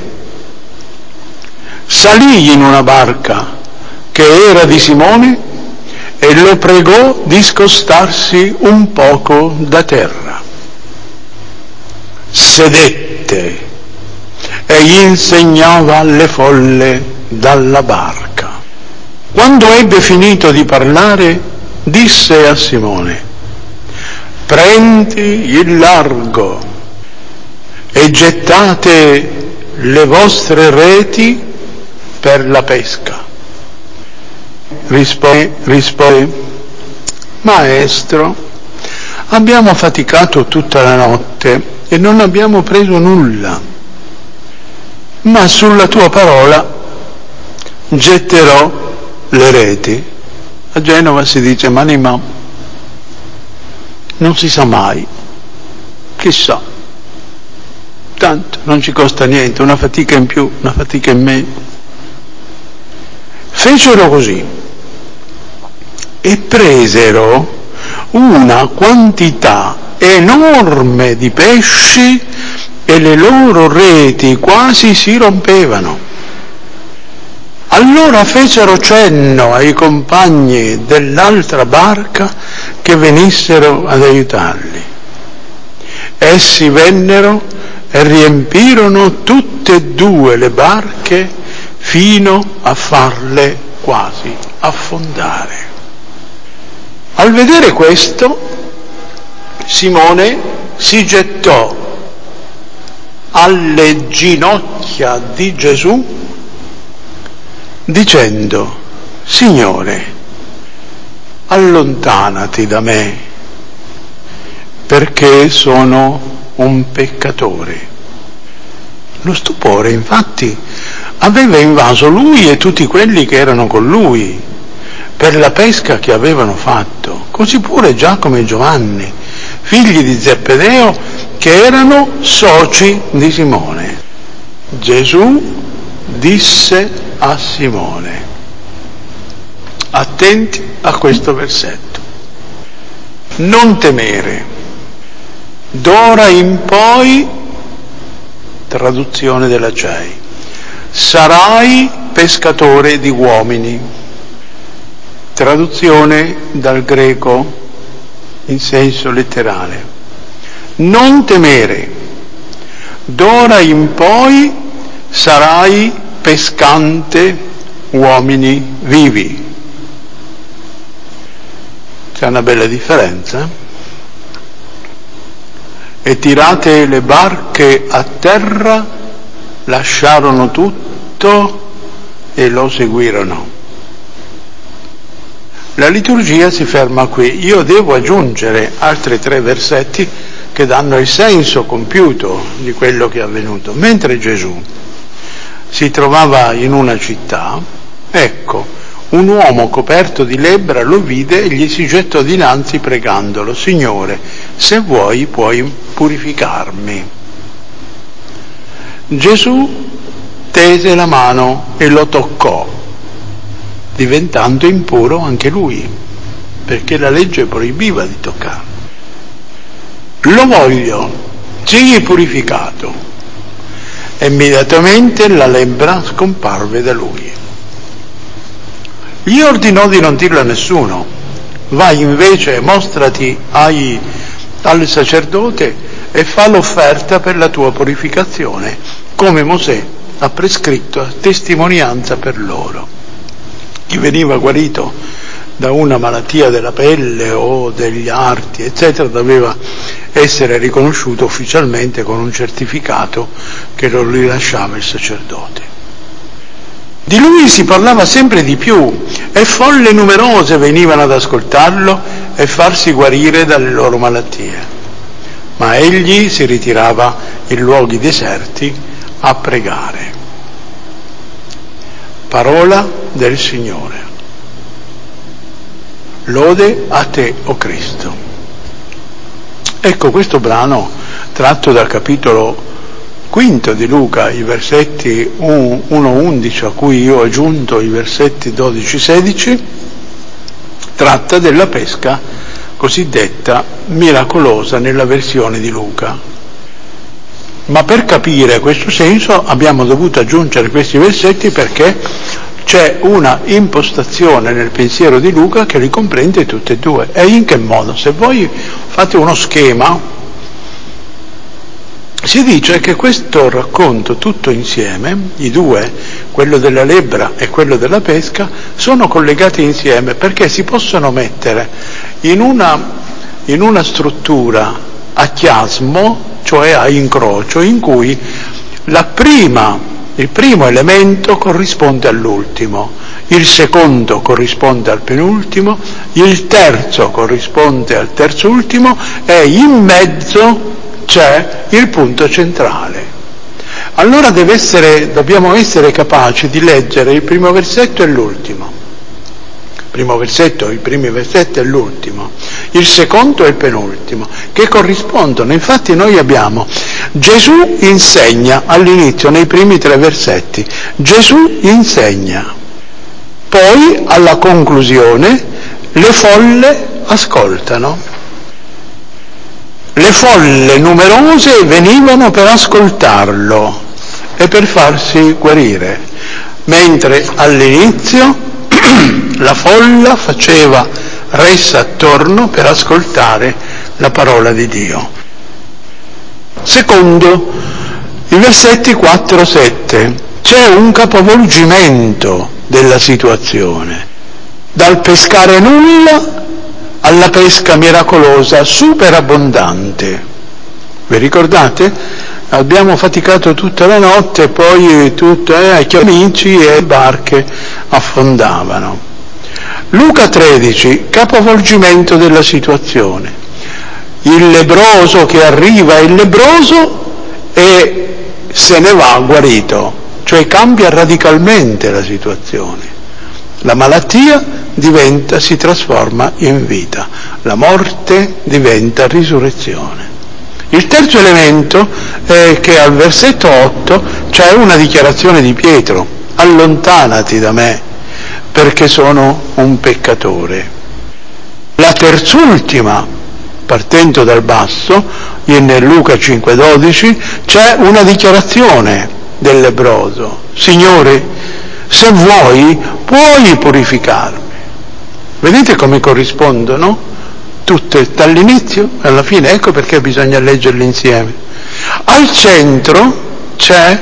Salì in una barca che era di Simone e lo pregò di scostarsi un poco da terra. Sedette e gli insegnava alle folle dalla barca. Quando ebbe finito di parlare, disse a Simone: prendi il largo e gettate le vostre reti per la pesca. Risponde, risponde, maestro, abbiamo faticato tutta la notte e non abbiamo preso nulla, ma sulla tua parola getterò le reti. A Genova si dice manima, non si sa mai, chissà, tanto non ci costa niente, una fatica in più, una fatica in meno. Fecero così e presero una quantità enorme di pesci e le loro reti quasi si rompevano. Allora fecero cenno ai compagni dell'altra barca che venissero ad aiutarli. Essi vennero e riempirono tutte e due le barche fino a farle quasi affondare. Al vedere questo, Simone si gettò alle ginocchia di Gesù dicendo: Signore, allontanati da me, perché sono un peccatore. Lo stupore, infatti, aveva invaso lui e tutti quelli che erano con lui per la pesca che avevano fatto, così pure Giacomo e Giovanni, figli di Zebedeo, che erano soci di Simone. Gesù disse a Simone, attenti a questo versetto, non temere, d'ora in poi, traduzione della C E I, sarai pescatore di uomini, traduzione dal greco in senso letterale, non temere, d'ora in poi sarai pescante uomini vivi. C'è una bella differenza. E tirate le barche a terra, lasciarono tutto e lo seguirono. La liturgia si ferma qui. Io devo aggiungere altri tre versetti che danno il senso compiuto di quello che è avvenuto. Mentre Gesù si trovava in una città, ecco, un uomo coperto di lebbra lo vide e gli si gettò dinanzi pregandolo: Signore, se vuoi puoi purificarmi. Gesù tese la mano e lo toccò, diventando impuro anche lui, perché la legge proibiva di toccarlo. Lo voglio, sii purificato. Immediatamente la lebbra scomparve da lui. Gli ordinò di non dirlo a nessuno. Vai invece, mostrati ai, al sacerdote e fa l'offerta per la tua purificazione, come Mosè ha prescritto a testimonianza per loro. Chi veniva guarito da una malattia della pelle o degli arti, eccetera, doveva essere riconosciuto ufficialmente con un certificato che lo rilasciava il sacerdote. Di lui si parlava sempre di più e folle numerose venivano ad ascoltarlo e farsi guarire dalle loro malattie. Ma egli si ritirava in luoghi deserti a pregare. Parola del Signore. Lode a te, o Cristo. Ecco, questo brano, tratto dal capitolo quinto di Luca, i versetti uno undici, a cui io ho aggiunto i versetti dodici sedici, tratta della pesca cosiddetta miracolosa nella versione di Luca. Ma per capire questo senso abbiamo dovuto aggiungere questi versetti, perché c'è una impostazione nel pensiero di Luca che li comprende tutte e due. E in che modo? Se voi fate uno schema, si dice che questo racconto tutto insieme, i due, quello della lebbra e quello della pesca, sono collegati insieme perché si possono mettere in una, in una struttura a chiasmo, cioè a incrocio, in cui la prima Il primo elemento corrisponde all'ultimo, il secondo corrisponde al penultimo, il terzo corrisponde al terzultimo e in mezzo c'è il punto centrale. Allora deve essere, dobbiamo essere capaci di leggere il primo versetto e l'ultimo, primo versetto, i primi versetti e l'ultimo, il secondo e il penultimo, che corrispondono. Infatti noi abbiamo Gesù insegna all'inizio, nei primi tre versetti, Gesù insegna, poi alla conclusione le folle ascoltano. Le folle numerose venivano per ascoltarlo e per farsi guarire, mentre all'inizio la folla faceva ressa attorno per ascoltare la parola di Dio. Secondo, i versetti quattro sette, c'è un capovolgimento della situazione, dal pescare nulla alla pesca miracolosa superabbondante. Vi ricordate? Abbiamo faticato tutta la notte, poi tutti eh, gli amici e barche affondavano. Luca tredici, capovolgimento della situazione. Il lebbroso che arriva, il lebbroso e se ne va guarito, cioè cambia radicalmente la situazione. La malattia diventa, si trasforma in vita, la morte diventa risurrezione. Il terzo elemento è che al versetto otto c'è una dichiarazione di Pietro: allontanati da me, perché sono un peccatore. La terzultima, partendo dal basso, in Luca cinque dodici, c'è una dichiarazione del lebbroso: Signore, se vuoi, puoi purificarmi. Vedete come corrispondono? Tutte, dall'inizio alla fine. Ecco perché bisogna leggerle insieme. Al centro c'è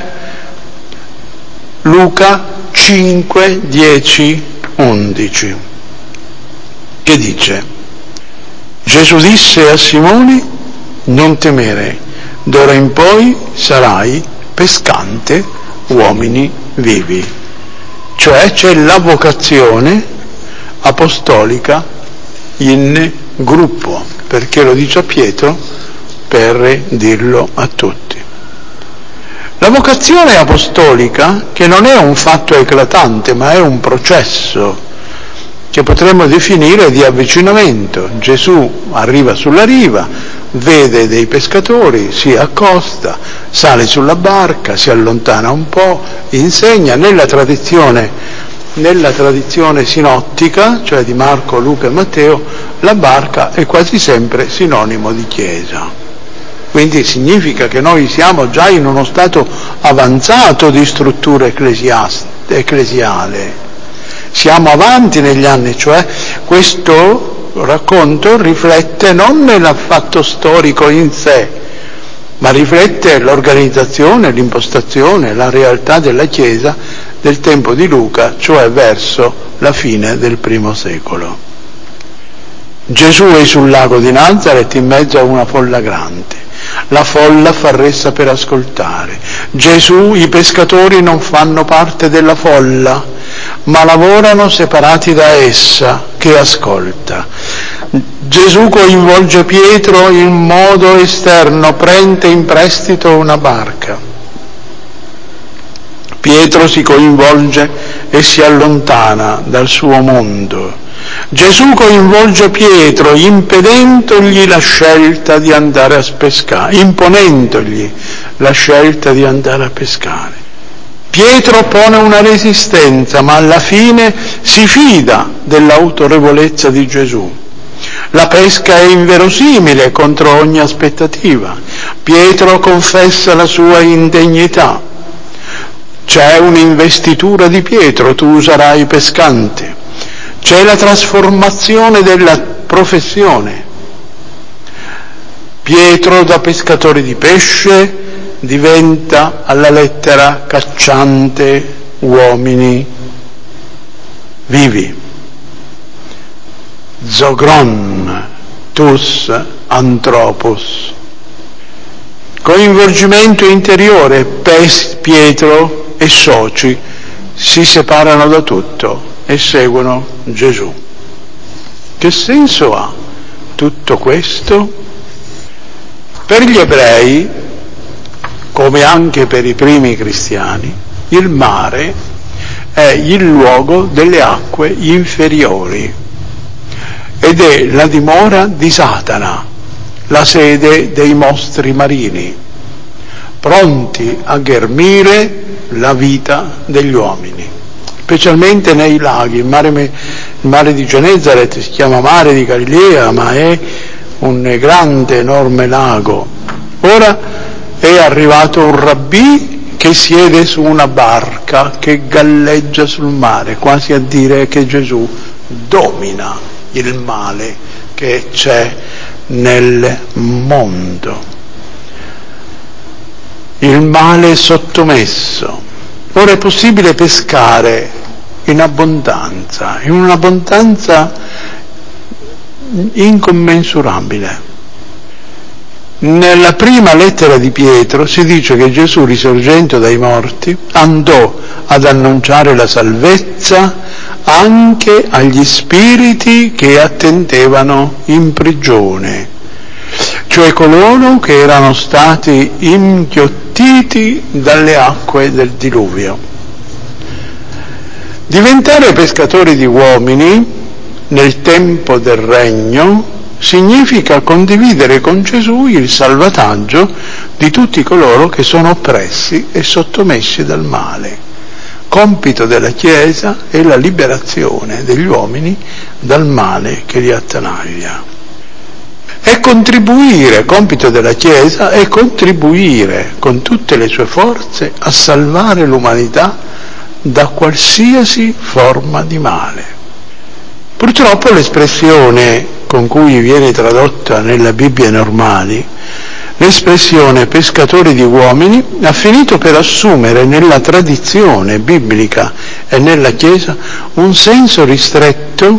Luca cinque dieci undici, che dice: Gesù disse a Simone: non temere, d'ora in poi sarai pescante uomini vivi. Cioè c'è la vocazione apostolica in gruppo, perché lo dice a Pietro per dirlo a tutti. La vocazione apostolica, che non è un fatto eclatante, ma è un processo che potremmo definire di avvicinamento. Gesù arriva sulla riva, vede dei pescatori, si accosta, sale sulla barca, si allontana un po', insegna. Nella tradizione, nella tradizione sinottica, cioè di Marco, Luca e Matteo, la barca è quasi sempre sinonimo di chiesa. Quindi significa che noi siamo già in uno stato avanzato di struttura ecclesiale. Siamo avanti negli anni, cioè questo racconto riflette non il fatto storico in sé, ma riflette l'organizzazione, l'impostazione, la realtà della Chiesa del tempo di Luca, cioè verso la fine del primo secolo. Gesù è sul lago di Nazaret in mezzo a una folla grande. La folla fa ressa per ascoltare. Gesù, i pescatori non fanno parte della folla, ma lavorano separati da essa, che ascolta. Gesù coinvolge Pietro in modo esterno, prende in prestito una barca. Pietro si coinvolge e si allontana dal suo mondo. Gesù coinvolge Pietro impedendogli la scelta di andare a pescare, imponendogli la scelta di andare a pescare. Pietro pone una resistenza, ma alla fine si fida dell'autorevolezza di Gesù. La pesca è inverosimile contro ogni aspettativa. Pietro confessa la sua indegnità. C'è un'investitura di Pietro: tu sarai pescante. C'è la trasformazione della professione. Pietro, da pescatore di pesce, diventa alla lettera cacciante uomini vivi. Zogron, tus anthropos. Coinvolgimento interiore. Pietro e soci si separano da tutto e seguono Gesù. Che senso ha tutto questo? Per gli ebrei, come anche per i primi cristiani, il mare è il luogo delle acque inferiori ed è la dimora di Satana, la sede dei mostri marini, pronti a ghermire la vita degli uomini, specialmente nei laghi. Il mare, il mare di Genesaret si chiama mare di Galilea, ma è un grande, enorme lago. Ora è arrivato un rabbì che siede su una barca che galleggia sul mare, quasi a dire che Gesù domina il male che c'è nel mondo. Il male è sottomesso. Ora è possibile pescare in abbondanza, in un'abbondanza incommensurabile. Nella prima lettera di Pietro si dice che Gesù, risorgendo dai morti, andò ad annunciare la salvezza anche agli spiriti che attendevano in prigione, cioè coloro che erano stati inghiottiti dalle acque del diluvio. Diventare pescatori di uomini nel tempo del regno significa condividere con Gesù il salvataggio di tutti coloro che sono oppressi e sottomessi dal male. Compito della Chiesa è la liberazione degli uomini dal male che li attanaglia. E contribuire, compito della Chiesa è contribuire con tutte le sue forze a salvare l'umanità da qualsiasi forma di male. Purtroppo l'espressione con cui viene tradotta nella Bibbia normali, l'espressione pescatori di uomini, ha finito per assumere nella tradizione biblica e nella Chiesa un senso ristretto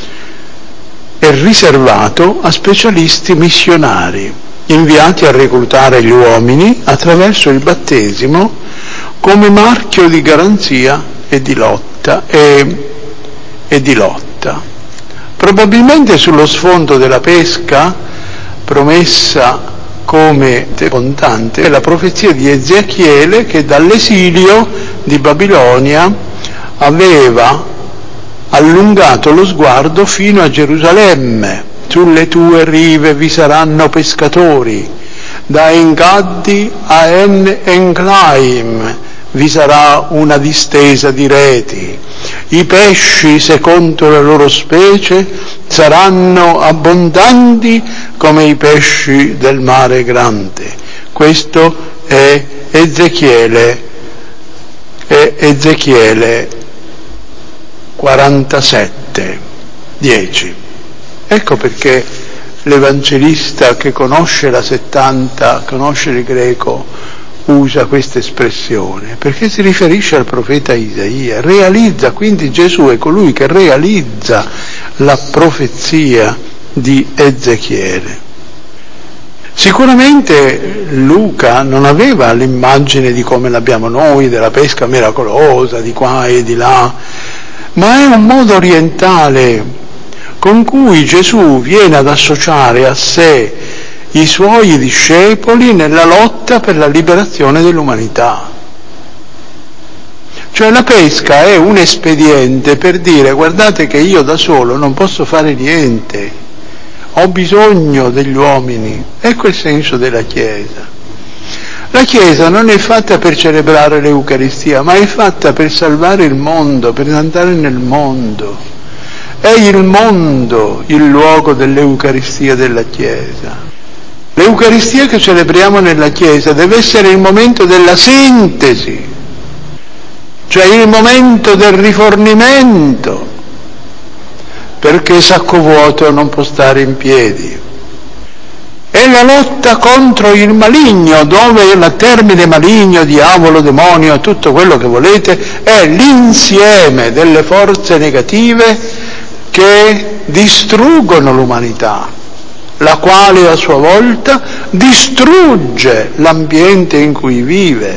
e riservato a specialisti missionari, inviati a reclutare gli uomini attraverso il battesimo come marchio di garanzia e di lotta e, e di lotta. Probabilmente sullo sfondo della pesca, promessa come abbondante, è la profezia di Ezechiele che dall'esilio di Babilonia aveva allungato lo sguardo fino a Gerusalemme. Sulle tue rive vi saranno pescatori, da Engadi a En Englaim vi sarà una distesa di reti. I pesci, secondo la loro specie, saranno abbondanti come i pesci del mare grande. Questo è Ezechiele, è Ezechiele quarantasette, dieci. Ecco perché l'evangelista che conosce la settanta, conosce il greco, usa questa espressione, perché si riferisce al profeta Isaia, realizza, quindi Gesù è colui che realizza la profezia di Ezechiele. Sicuramente Luca non aveva l'immagine di come l'abbiamo noi, della pesca miracolosa, di qua e di là, ma è un modo orientale con cui Gesù viene ad associare a sé i suoi discepoli nella lotta per la liberazione dell'umanità. Cioè la pesca è un espediente per dire: guardate che io da solo non posso fare niente, ho bisogno degli uomini. Ecco il senso della Chiesa. La Chiesa non è fatta per celebrare l'Eucaristia, ma è fatta per salvare il mondo, per andare nel mondo. È il mondo il luogo dell'Eucaristia della Chiesa. L'Eucaristia che celebriamo nella Chiesa deve essere il momento della sintesi, cioè il momento del rifornimento, perché sacco vuoto non può stare in piedi. È la lotta contro il maligno, dove il termine maligno, diavolo, demonio, tutto quello che volete, è l'insieme delle forze negative che distruggono l'umanità, la quale a sua volta distrugge l'ambiente in cui vive,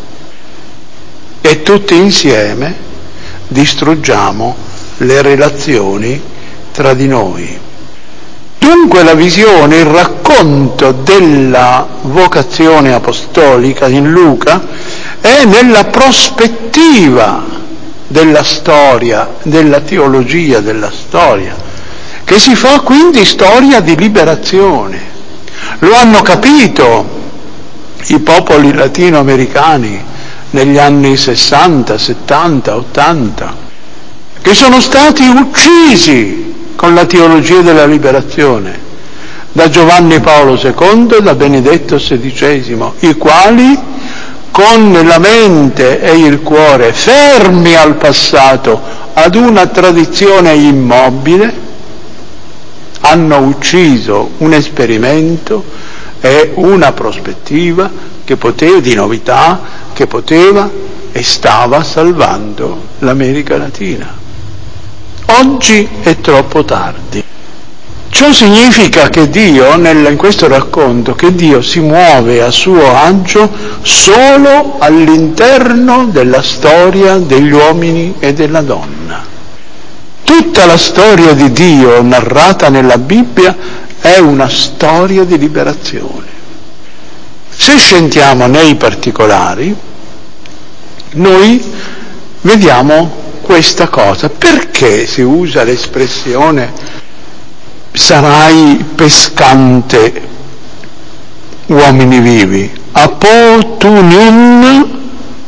e tutti insieme distruggiamo le relazioni tra di noi. Dunque la visione, il racconto della vocazione apostolica in Luca è nella prospettiva della storia, della teologia della storia, che si fa quindi storia di liberazione. Lo hanno capito i popoli latinoamericani negli anni sessanta, settanta, ottanta, che sono stati uccisi con la teologia della liberazione da Giovanni Paolo secondo, da Benedetto sedicesimo, i quali con la mente e il cuore fermi al passato, ad una tradizione immobile, hanno ucciso un esperimento e una prospettiva che poteva, di novità, che poteva e stava salvando l'America Latina. Oggi è troppo tardi. Ciò significa che Dio, nel, in questo racconto, che Dio si muove a suo agio solo all'interno della storia degli uomini e della donna. Tutta la storia di Dio narrata nella Bibbia è una storia di liberazione. Se scendiamo nei particolari, noi vediamo questa cosa. Perché si usa l'espressione sarai pescante uomini vivi? Apotunium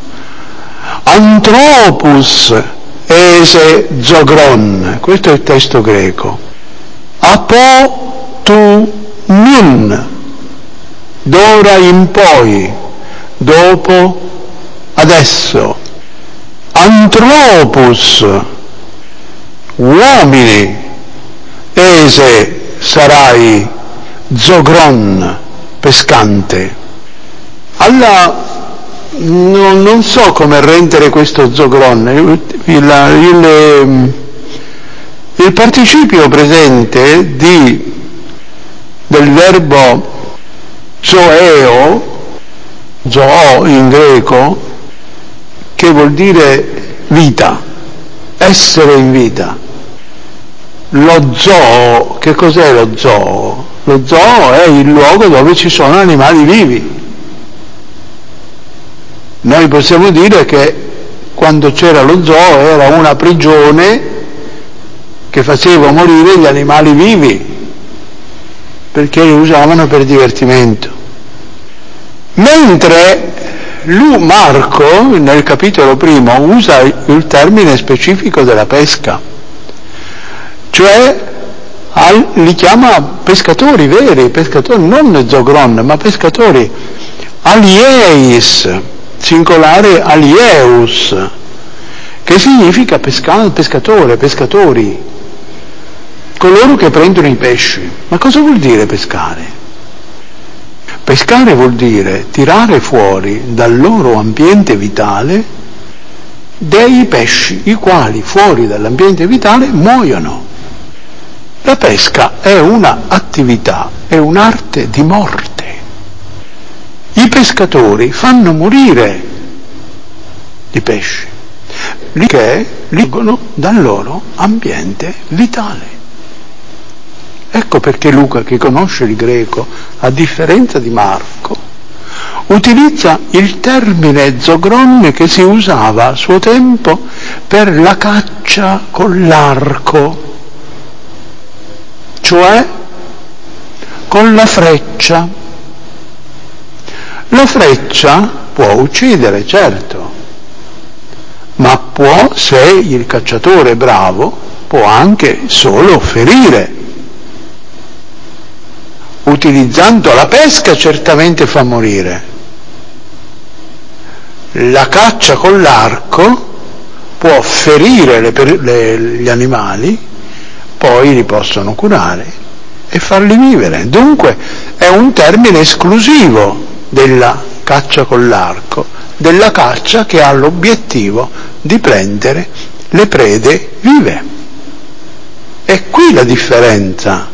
anthropus ese zogron. Questo è il testo greco. Apotunium, d'ora in poi, dopo, adesso. Anthropus, uomini, ese sarai zogron, pescante. Alla, non, non so come rendere questo zogron. Il, il, il participio presente di, del verbo zoeo, zoo in greco, che vuol dire vita, essere in vita. Lo zoo, che cos'è lo zoo? Lo zoo è il luogo dove ci sono animali vivi. Noi possiamo dire che quando c'era lo zoo era una prigione che faceva morire gli animali vivi, perché li usavano per divertimento. Mentre lui, Marco, nel capitolo primo, usa il termine specifico della pesca, cioè al, li chiama pescatori veri, pescatori, non zogron, ma pescatori, alieis, singolare alieus, che significa pesca, pescatore, pescatori, coloro che prendono i pesci. Ma cosa vuol dire pescare? Pescare vuol dire tirare fuori dal loro ambiente vitale dei pesci, i quali fuori dall'ambiente vitale muoiono. La pesca è una attività, è un'arte di morte. I pescatori fanno morire i pesci, che li tolgono dal loro ambiente vitale. Ecco perché Luca, che conosce il greco, a differenza di Marco, utilizza il termine zogron che si usava a suo tempo per la caccia con l'arco, cioè con la freccia. La freccia può uccidere, certo, ma può, se il cacciatore è bravo, può anche solo ferire. Utilizzando la pesca certamente fa morire. La caccia con l'arco può ferire le, le, gli animali, poi li possono curare e farli vivere. Dunque è un termine esclusivo della caccia con l'arco, della caccia che ha l'obiettivo di prendere le prede vive. È qui la differenza.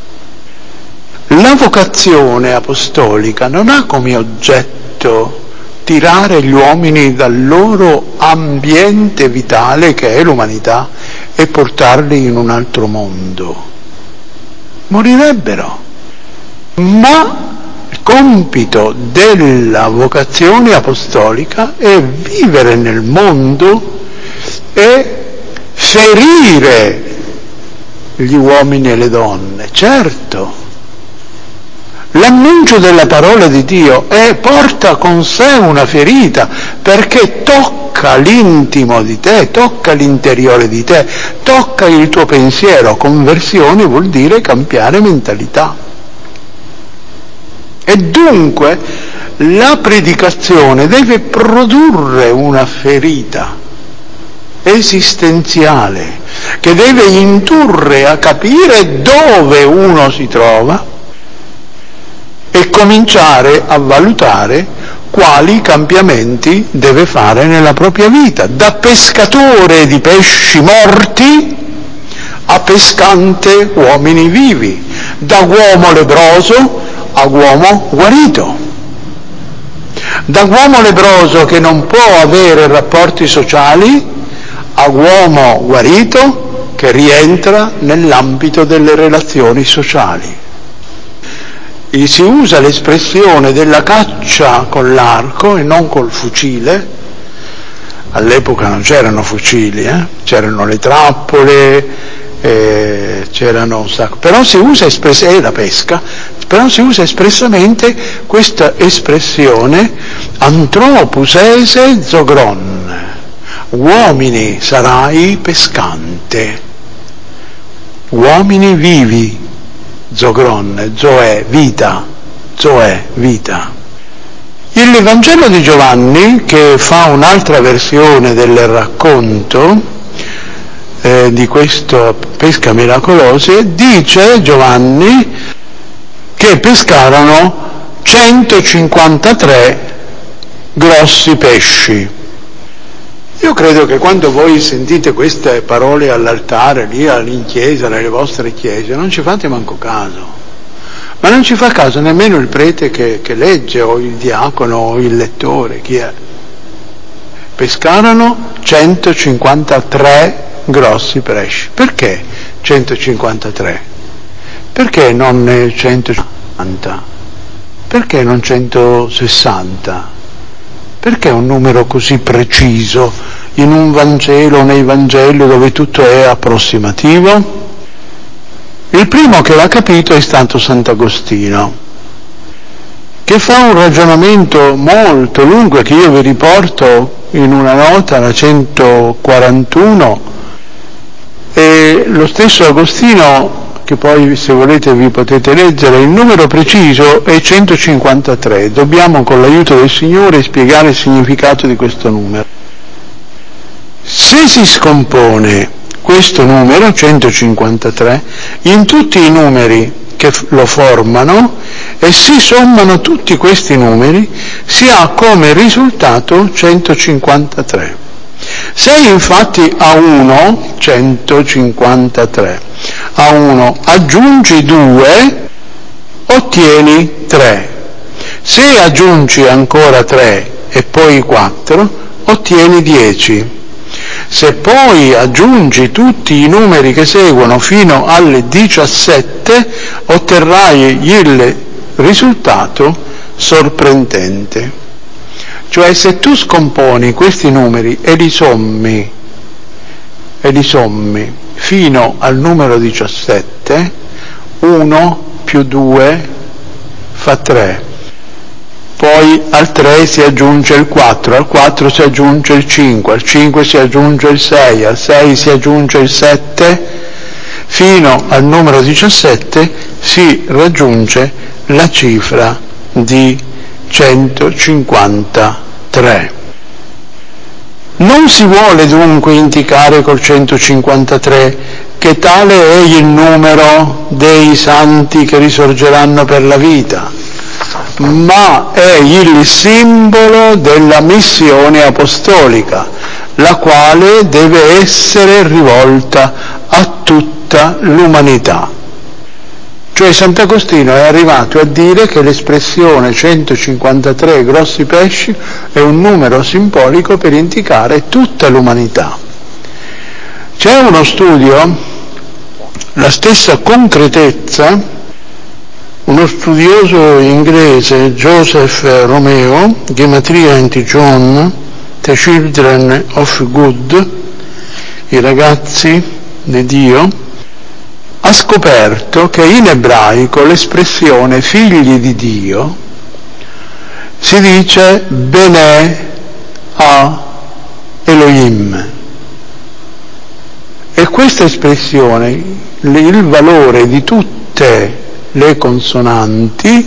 La vocazione apostolica non ha come oggetto tirare gli uomini dal loro ambiente vitale, che è l'umanità, e portarli in un altro mondo. Morirebbero. Ma il compito della vocazione apostolica è vivere nel mondo e ferire gli uomini e le donne. Certo, l'annuncio della parola di Dio è, porta con sé una ferita, perché tocca l'intimo di te, tocca l'interiore di te, tocca il tuo pensiero. Conversione vuol dire cambiare mentalità. E dunque la predicazione deve produrre una ferita esistenziale che deve indurre a capire dove uno si trova e cominciare a valutare quali cambiamenti deve fare nella propria vita, da pescatore di pesci morti a pescante uomini vivi, da uomo lebbroso a uomo guarito, da uomo lebbroso che non può avere rapporti sociali a uomo guarito che rientra nell'ambito delle relazioni sociali. E si usa l'espressione della caccia con l'arco e non col fucile. All'epoca non c'erano fucili, eh? C'erano le trappole, eh, c'erano un sacco, però si usa espressamente la pesca, però si usa espressamente questa espressione anthropus esse zogron, uomini sarai pescante, uomini vivi, zogron, zoè, vita, zoè, vita. Il Vangelo di Giovanni, che fa un'altra versione del racconto eh, di questa pesca miracolosa, dice Giovanni che pescarono centocinquantatré grossi pesci. Io credo che quando voi sentite queste parole all'altare, lì in chiesa, nelle vostre chiese, non ci fate manco caso. Ma non ci fa caso nemmeno il prete che, che legge, o il diacono, o il lettore, chi è? Pescarono centocinquantatré grossi pesci. Perché centocinquantatré? Perché non centocinquanta? Perché non centosessanta? Perché un numero così preciso in un Vangelo o nei Vangeli dove tutto è approssimativo? Il primo che l'ha capito è stato Sant'Agostino, che fa un ragionamento molto lungo che io vi riporto in una nota, la centoquarantuno, e lo stesso Agostino, che poi se volete vi potete leggere, il numero preciso è centocinquantatré. Dobbiamo con l'aiuto del Signore spiegare il significato di questo numero. Se si scompone questo numero, centocinquantatré, in tutti i numeri che lo formano e si sommano tutti questi numeri, si ha come risultato centocinquantatré. Se infatti a uno, centocinquantatré, a uno aggiungi due, ottieni tre. Se aggiungi ancora tre e poi quattro, ottieni dieci. Se poi aggiungi tutti i numeri che seguono fino alle diciassette, otterrai il risultato sorprendente. Cioè, se tu scomponi questi numeri e li sommi, e li sommi fino al numero diciassette, uno più due fa tre. Poi al tre si aggiunge il quattro, al quattro si aggiunge il cinque, al cinque si aggiunge il sei, al sei si aggiunge il sette, fino al numero diciassette si raggiunge la cifra di centocinquantatré. Non si vuole dunque indicare col centocinquantatré che tale è il numero dei santi che risorgeranno per la vita, ma è il simbolo della missione apostolica, la quale deve essere rivolta a tutta l'umanità. Cioè Sant'Agostino è arrivato a dire che l'espressione centocinquantatré grossi pesci è un numero simbolico per indicare tutta l'umanità. C'è uno studio, la stessa concretezza, uno studioso inglese, Joseph Romeo, Gematria and John, The Children of Good, i ragazzi di Dio, ha scoperto che in ebraico l'espressione figli di Dio si dice Bene a Elohim. E questa espressione, il valore di tutte le consonanti,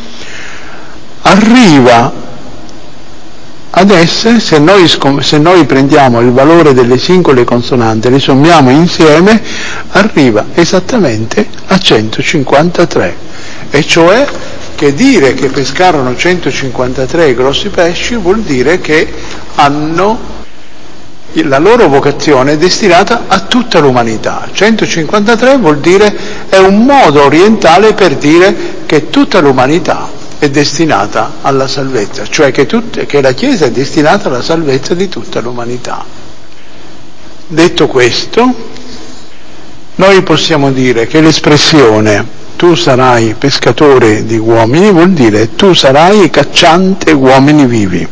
arriva ad essere, se noi, se noi prendiamo il valore delle singole consonanti e le sommiamo insieme, arriva esattamente a centocinquantatré. E cioè che dire che pescarono centocinquantatré grossi pesci vuol dire che hanno la loro vocazione è destinata a tutta l'umanità. centocinquantatré vuol dire, è un modo orientale per dire che tutta l'umanità è destinata alla salvezza, cioè che, tutte, che la Chiesa è destinata alla salvezza di tutta l'umanità. Detto questo, noi possiamo dire che l'espressione tu sarai pescatore di uomini vuol dire tu sarai cacciante uomini vivi.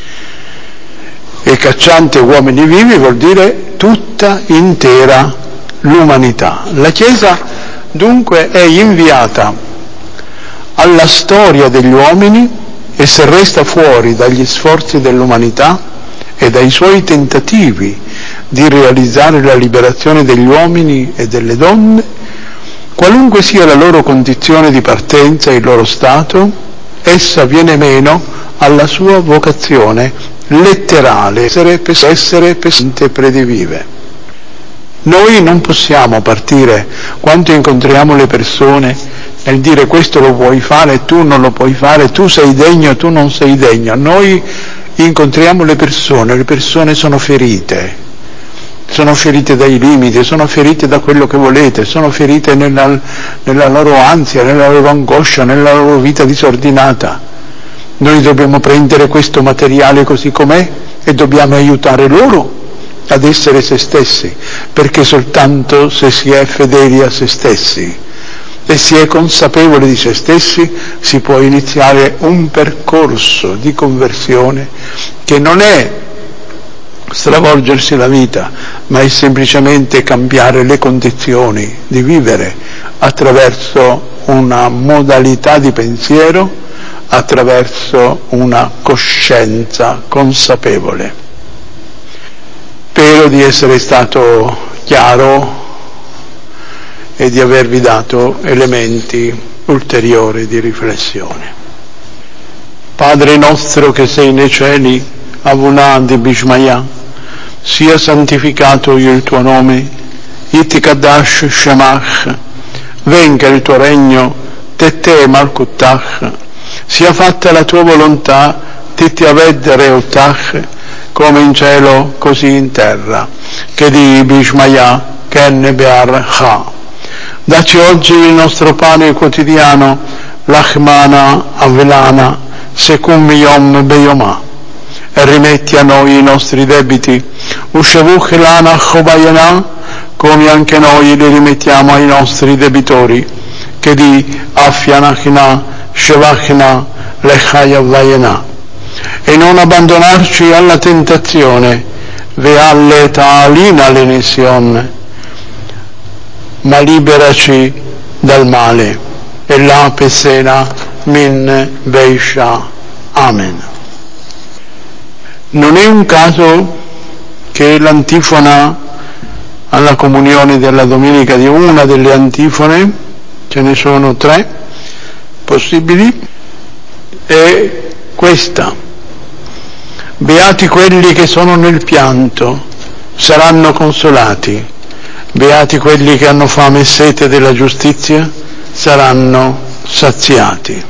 E cacciante uomini vivi vuol dire tutta intera l'umanità. La Chiesa dunque è inviata alla storia degli uomini e se resta fuori dagli sforzi dell'umanità e dai suoi tentativi di realizzare la liberazione degli uomini e delle donne, qualunque sia la loro condizione di partenza e il loro stato, essa viene meno alla sua vocazione letterale, essere, essere pesante predivive. Noi non possiamo partire, quando incontriamo le persone, nel dire questo lo puoi fare, tu non lo puoi fare, tu sei degno, tu non sei degno. Noi incontriamo le persone, le persone sono ferite, sono ferite dai limiti, sono ferite da quello che volete, sono ferite nella, nella loro ansia, nella loro angoscia, nella loro vita disordinata. Noi dobbiamo prendere questo materiale così com'è e dobbiamo aiutare loro ad essere se stessi, perché soltanto se si è fedeli a se stessi e si è consapevoli di se stessi si può iniziare un percorso di conversione che non è stravolgersi la vita, ma è semplicemente cambiare le condizioni di vivere attraverso una modalità di pensiero, attraverso una coscienza consapevole. Spero di essere stato chiaro e di avervi dato elementi ulteriori di riflessione. Padre nostro che sei nei cieli, Avunah Bishmaya, sia santificato il tuo nome, Itikadash Shemach, venga il tuo regno, Tete Malkutach, sia fatta la tua volontà, Titi Aved Reutach, come in cielo così in terra, che di Bishmaya, Ken Bear Ha. Dacci oggi il nostro pane quotidiano, Lachmana Avelana, Secum Yom Beyoma, e rimetti a noi i nostri debiti, Ushavuch Lana Chobayana, come anche noi li rimettiamo ai nostri debitori, che di Afyanachina, Shevachina, Lechaya Vayana, e non abbandonarci alla tentazione, Vealle Ta'alina l'Enesion, ma liberaci dal male. E la Pesena Min Beisha. Amen. Non è un caso che l'antifona alla comunione della domenica, di una delle antifone, ce ne sono tre possibili, è questa: beati quelli che sono nel pianto, saranno consolati. Beati quelli che hanno fame e sete della giustizia, saranno saziati.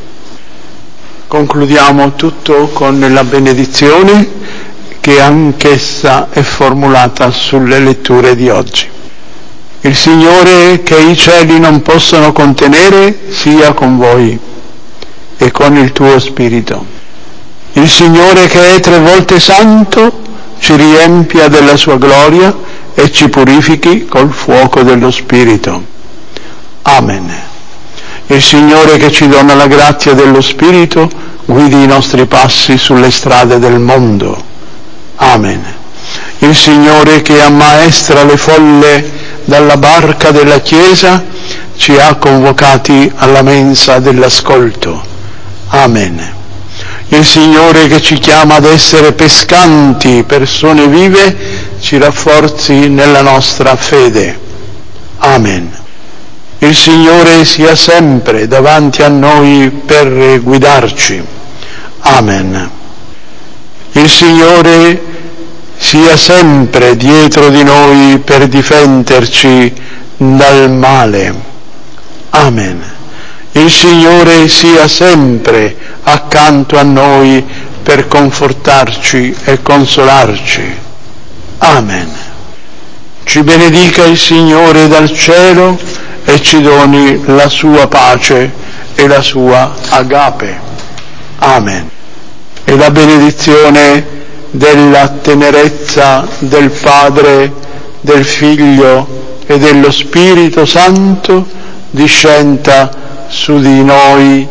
Concludiamo tutto con la benedizione che anch'essa è formulata sulle letture di oggi. Il Signore, che i cieli non possono contenere, sia con voi e con il tuo spirito. Il Signore, che è tre volte santo, ci riempia della sua gloria e ci purifichi col fuoco dello Spirito. Amen. Il Signore, che ci dona la grazia dello Spirito, guidi i nostri passi sulle strade del mondo. Amen. Il Signore che ammaestra le folle dalla barca della Chiesa ci ha convocati alla mensa dell'ascolto. Amen. Il Signore che ci chiama ad essere pescanti, persone vive, ci rafforzi nella nostra fede. Amen. Il Signore sia sempre davanti a noi per guidarci. Amen. Il Signore sia sempre dietro di noi per difenderci dal male. Amen. Il Signore sia sempre accanto a noi per confortarci e consolarci. Amen. Ci benedica il Signore dal cielo e ci doni la sua pace e la sua agape. Amen. E la benedizione della tenerezza del Padre, del Figlio e dello Spirito Santo discenda su di noi,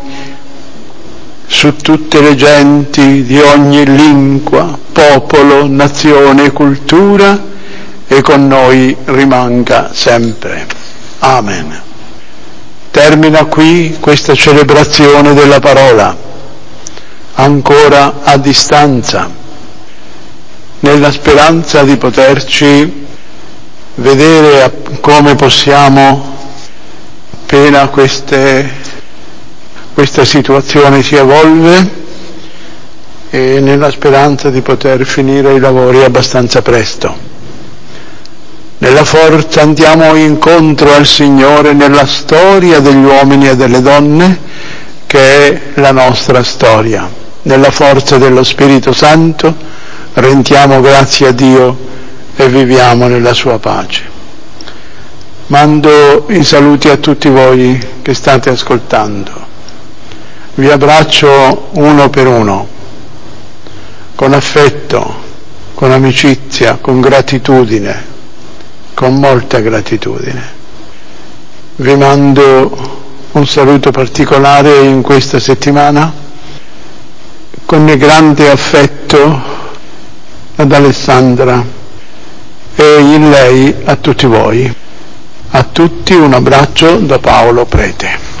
su tutte le genti di ogni lingua, popolo, nazione e cultura, e con noi rimanga sempre. Amen. Termina qui questa celebrazione della parola, ancora a distanza, nella speranza di poterci vedere come possiamo, appena queste, questa situazione si evolve, e nella speranza di poter finire i lavori abbastanza presto. Nella forza andiamo incontro al Signore nella storia degli uomini e delle donne, che è la nostra storia. Nella forza dello Spirito Santo rendiamo grazie a Dio e viviamo nella sua pace. Mando i saluti a tutti voi che state ascoltando. Vi abbraccio uno per uno, con affetto, con amicizia, con gratitudine, con molta gratitudine. Vi mando un saluto particolare in questa settimana, con grande affetto ad Alessandra e in lei a tutti voi. A tutti un abbraccio da Paolo Prete.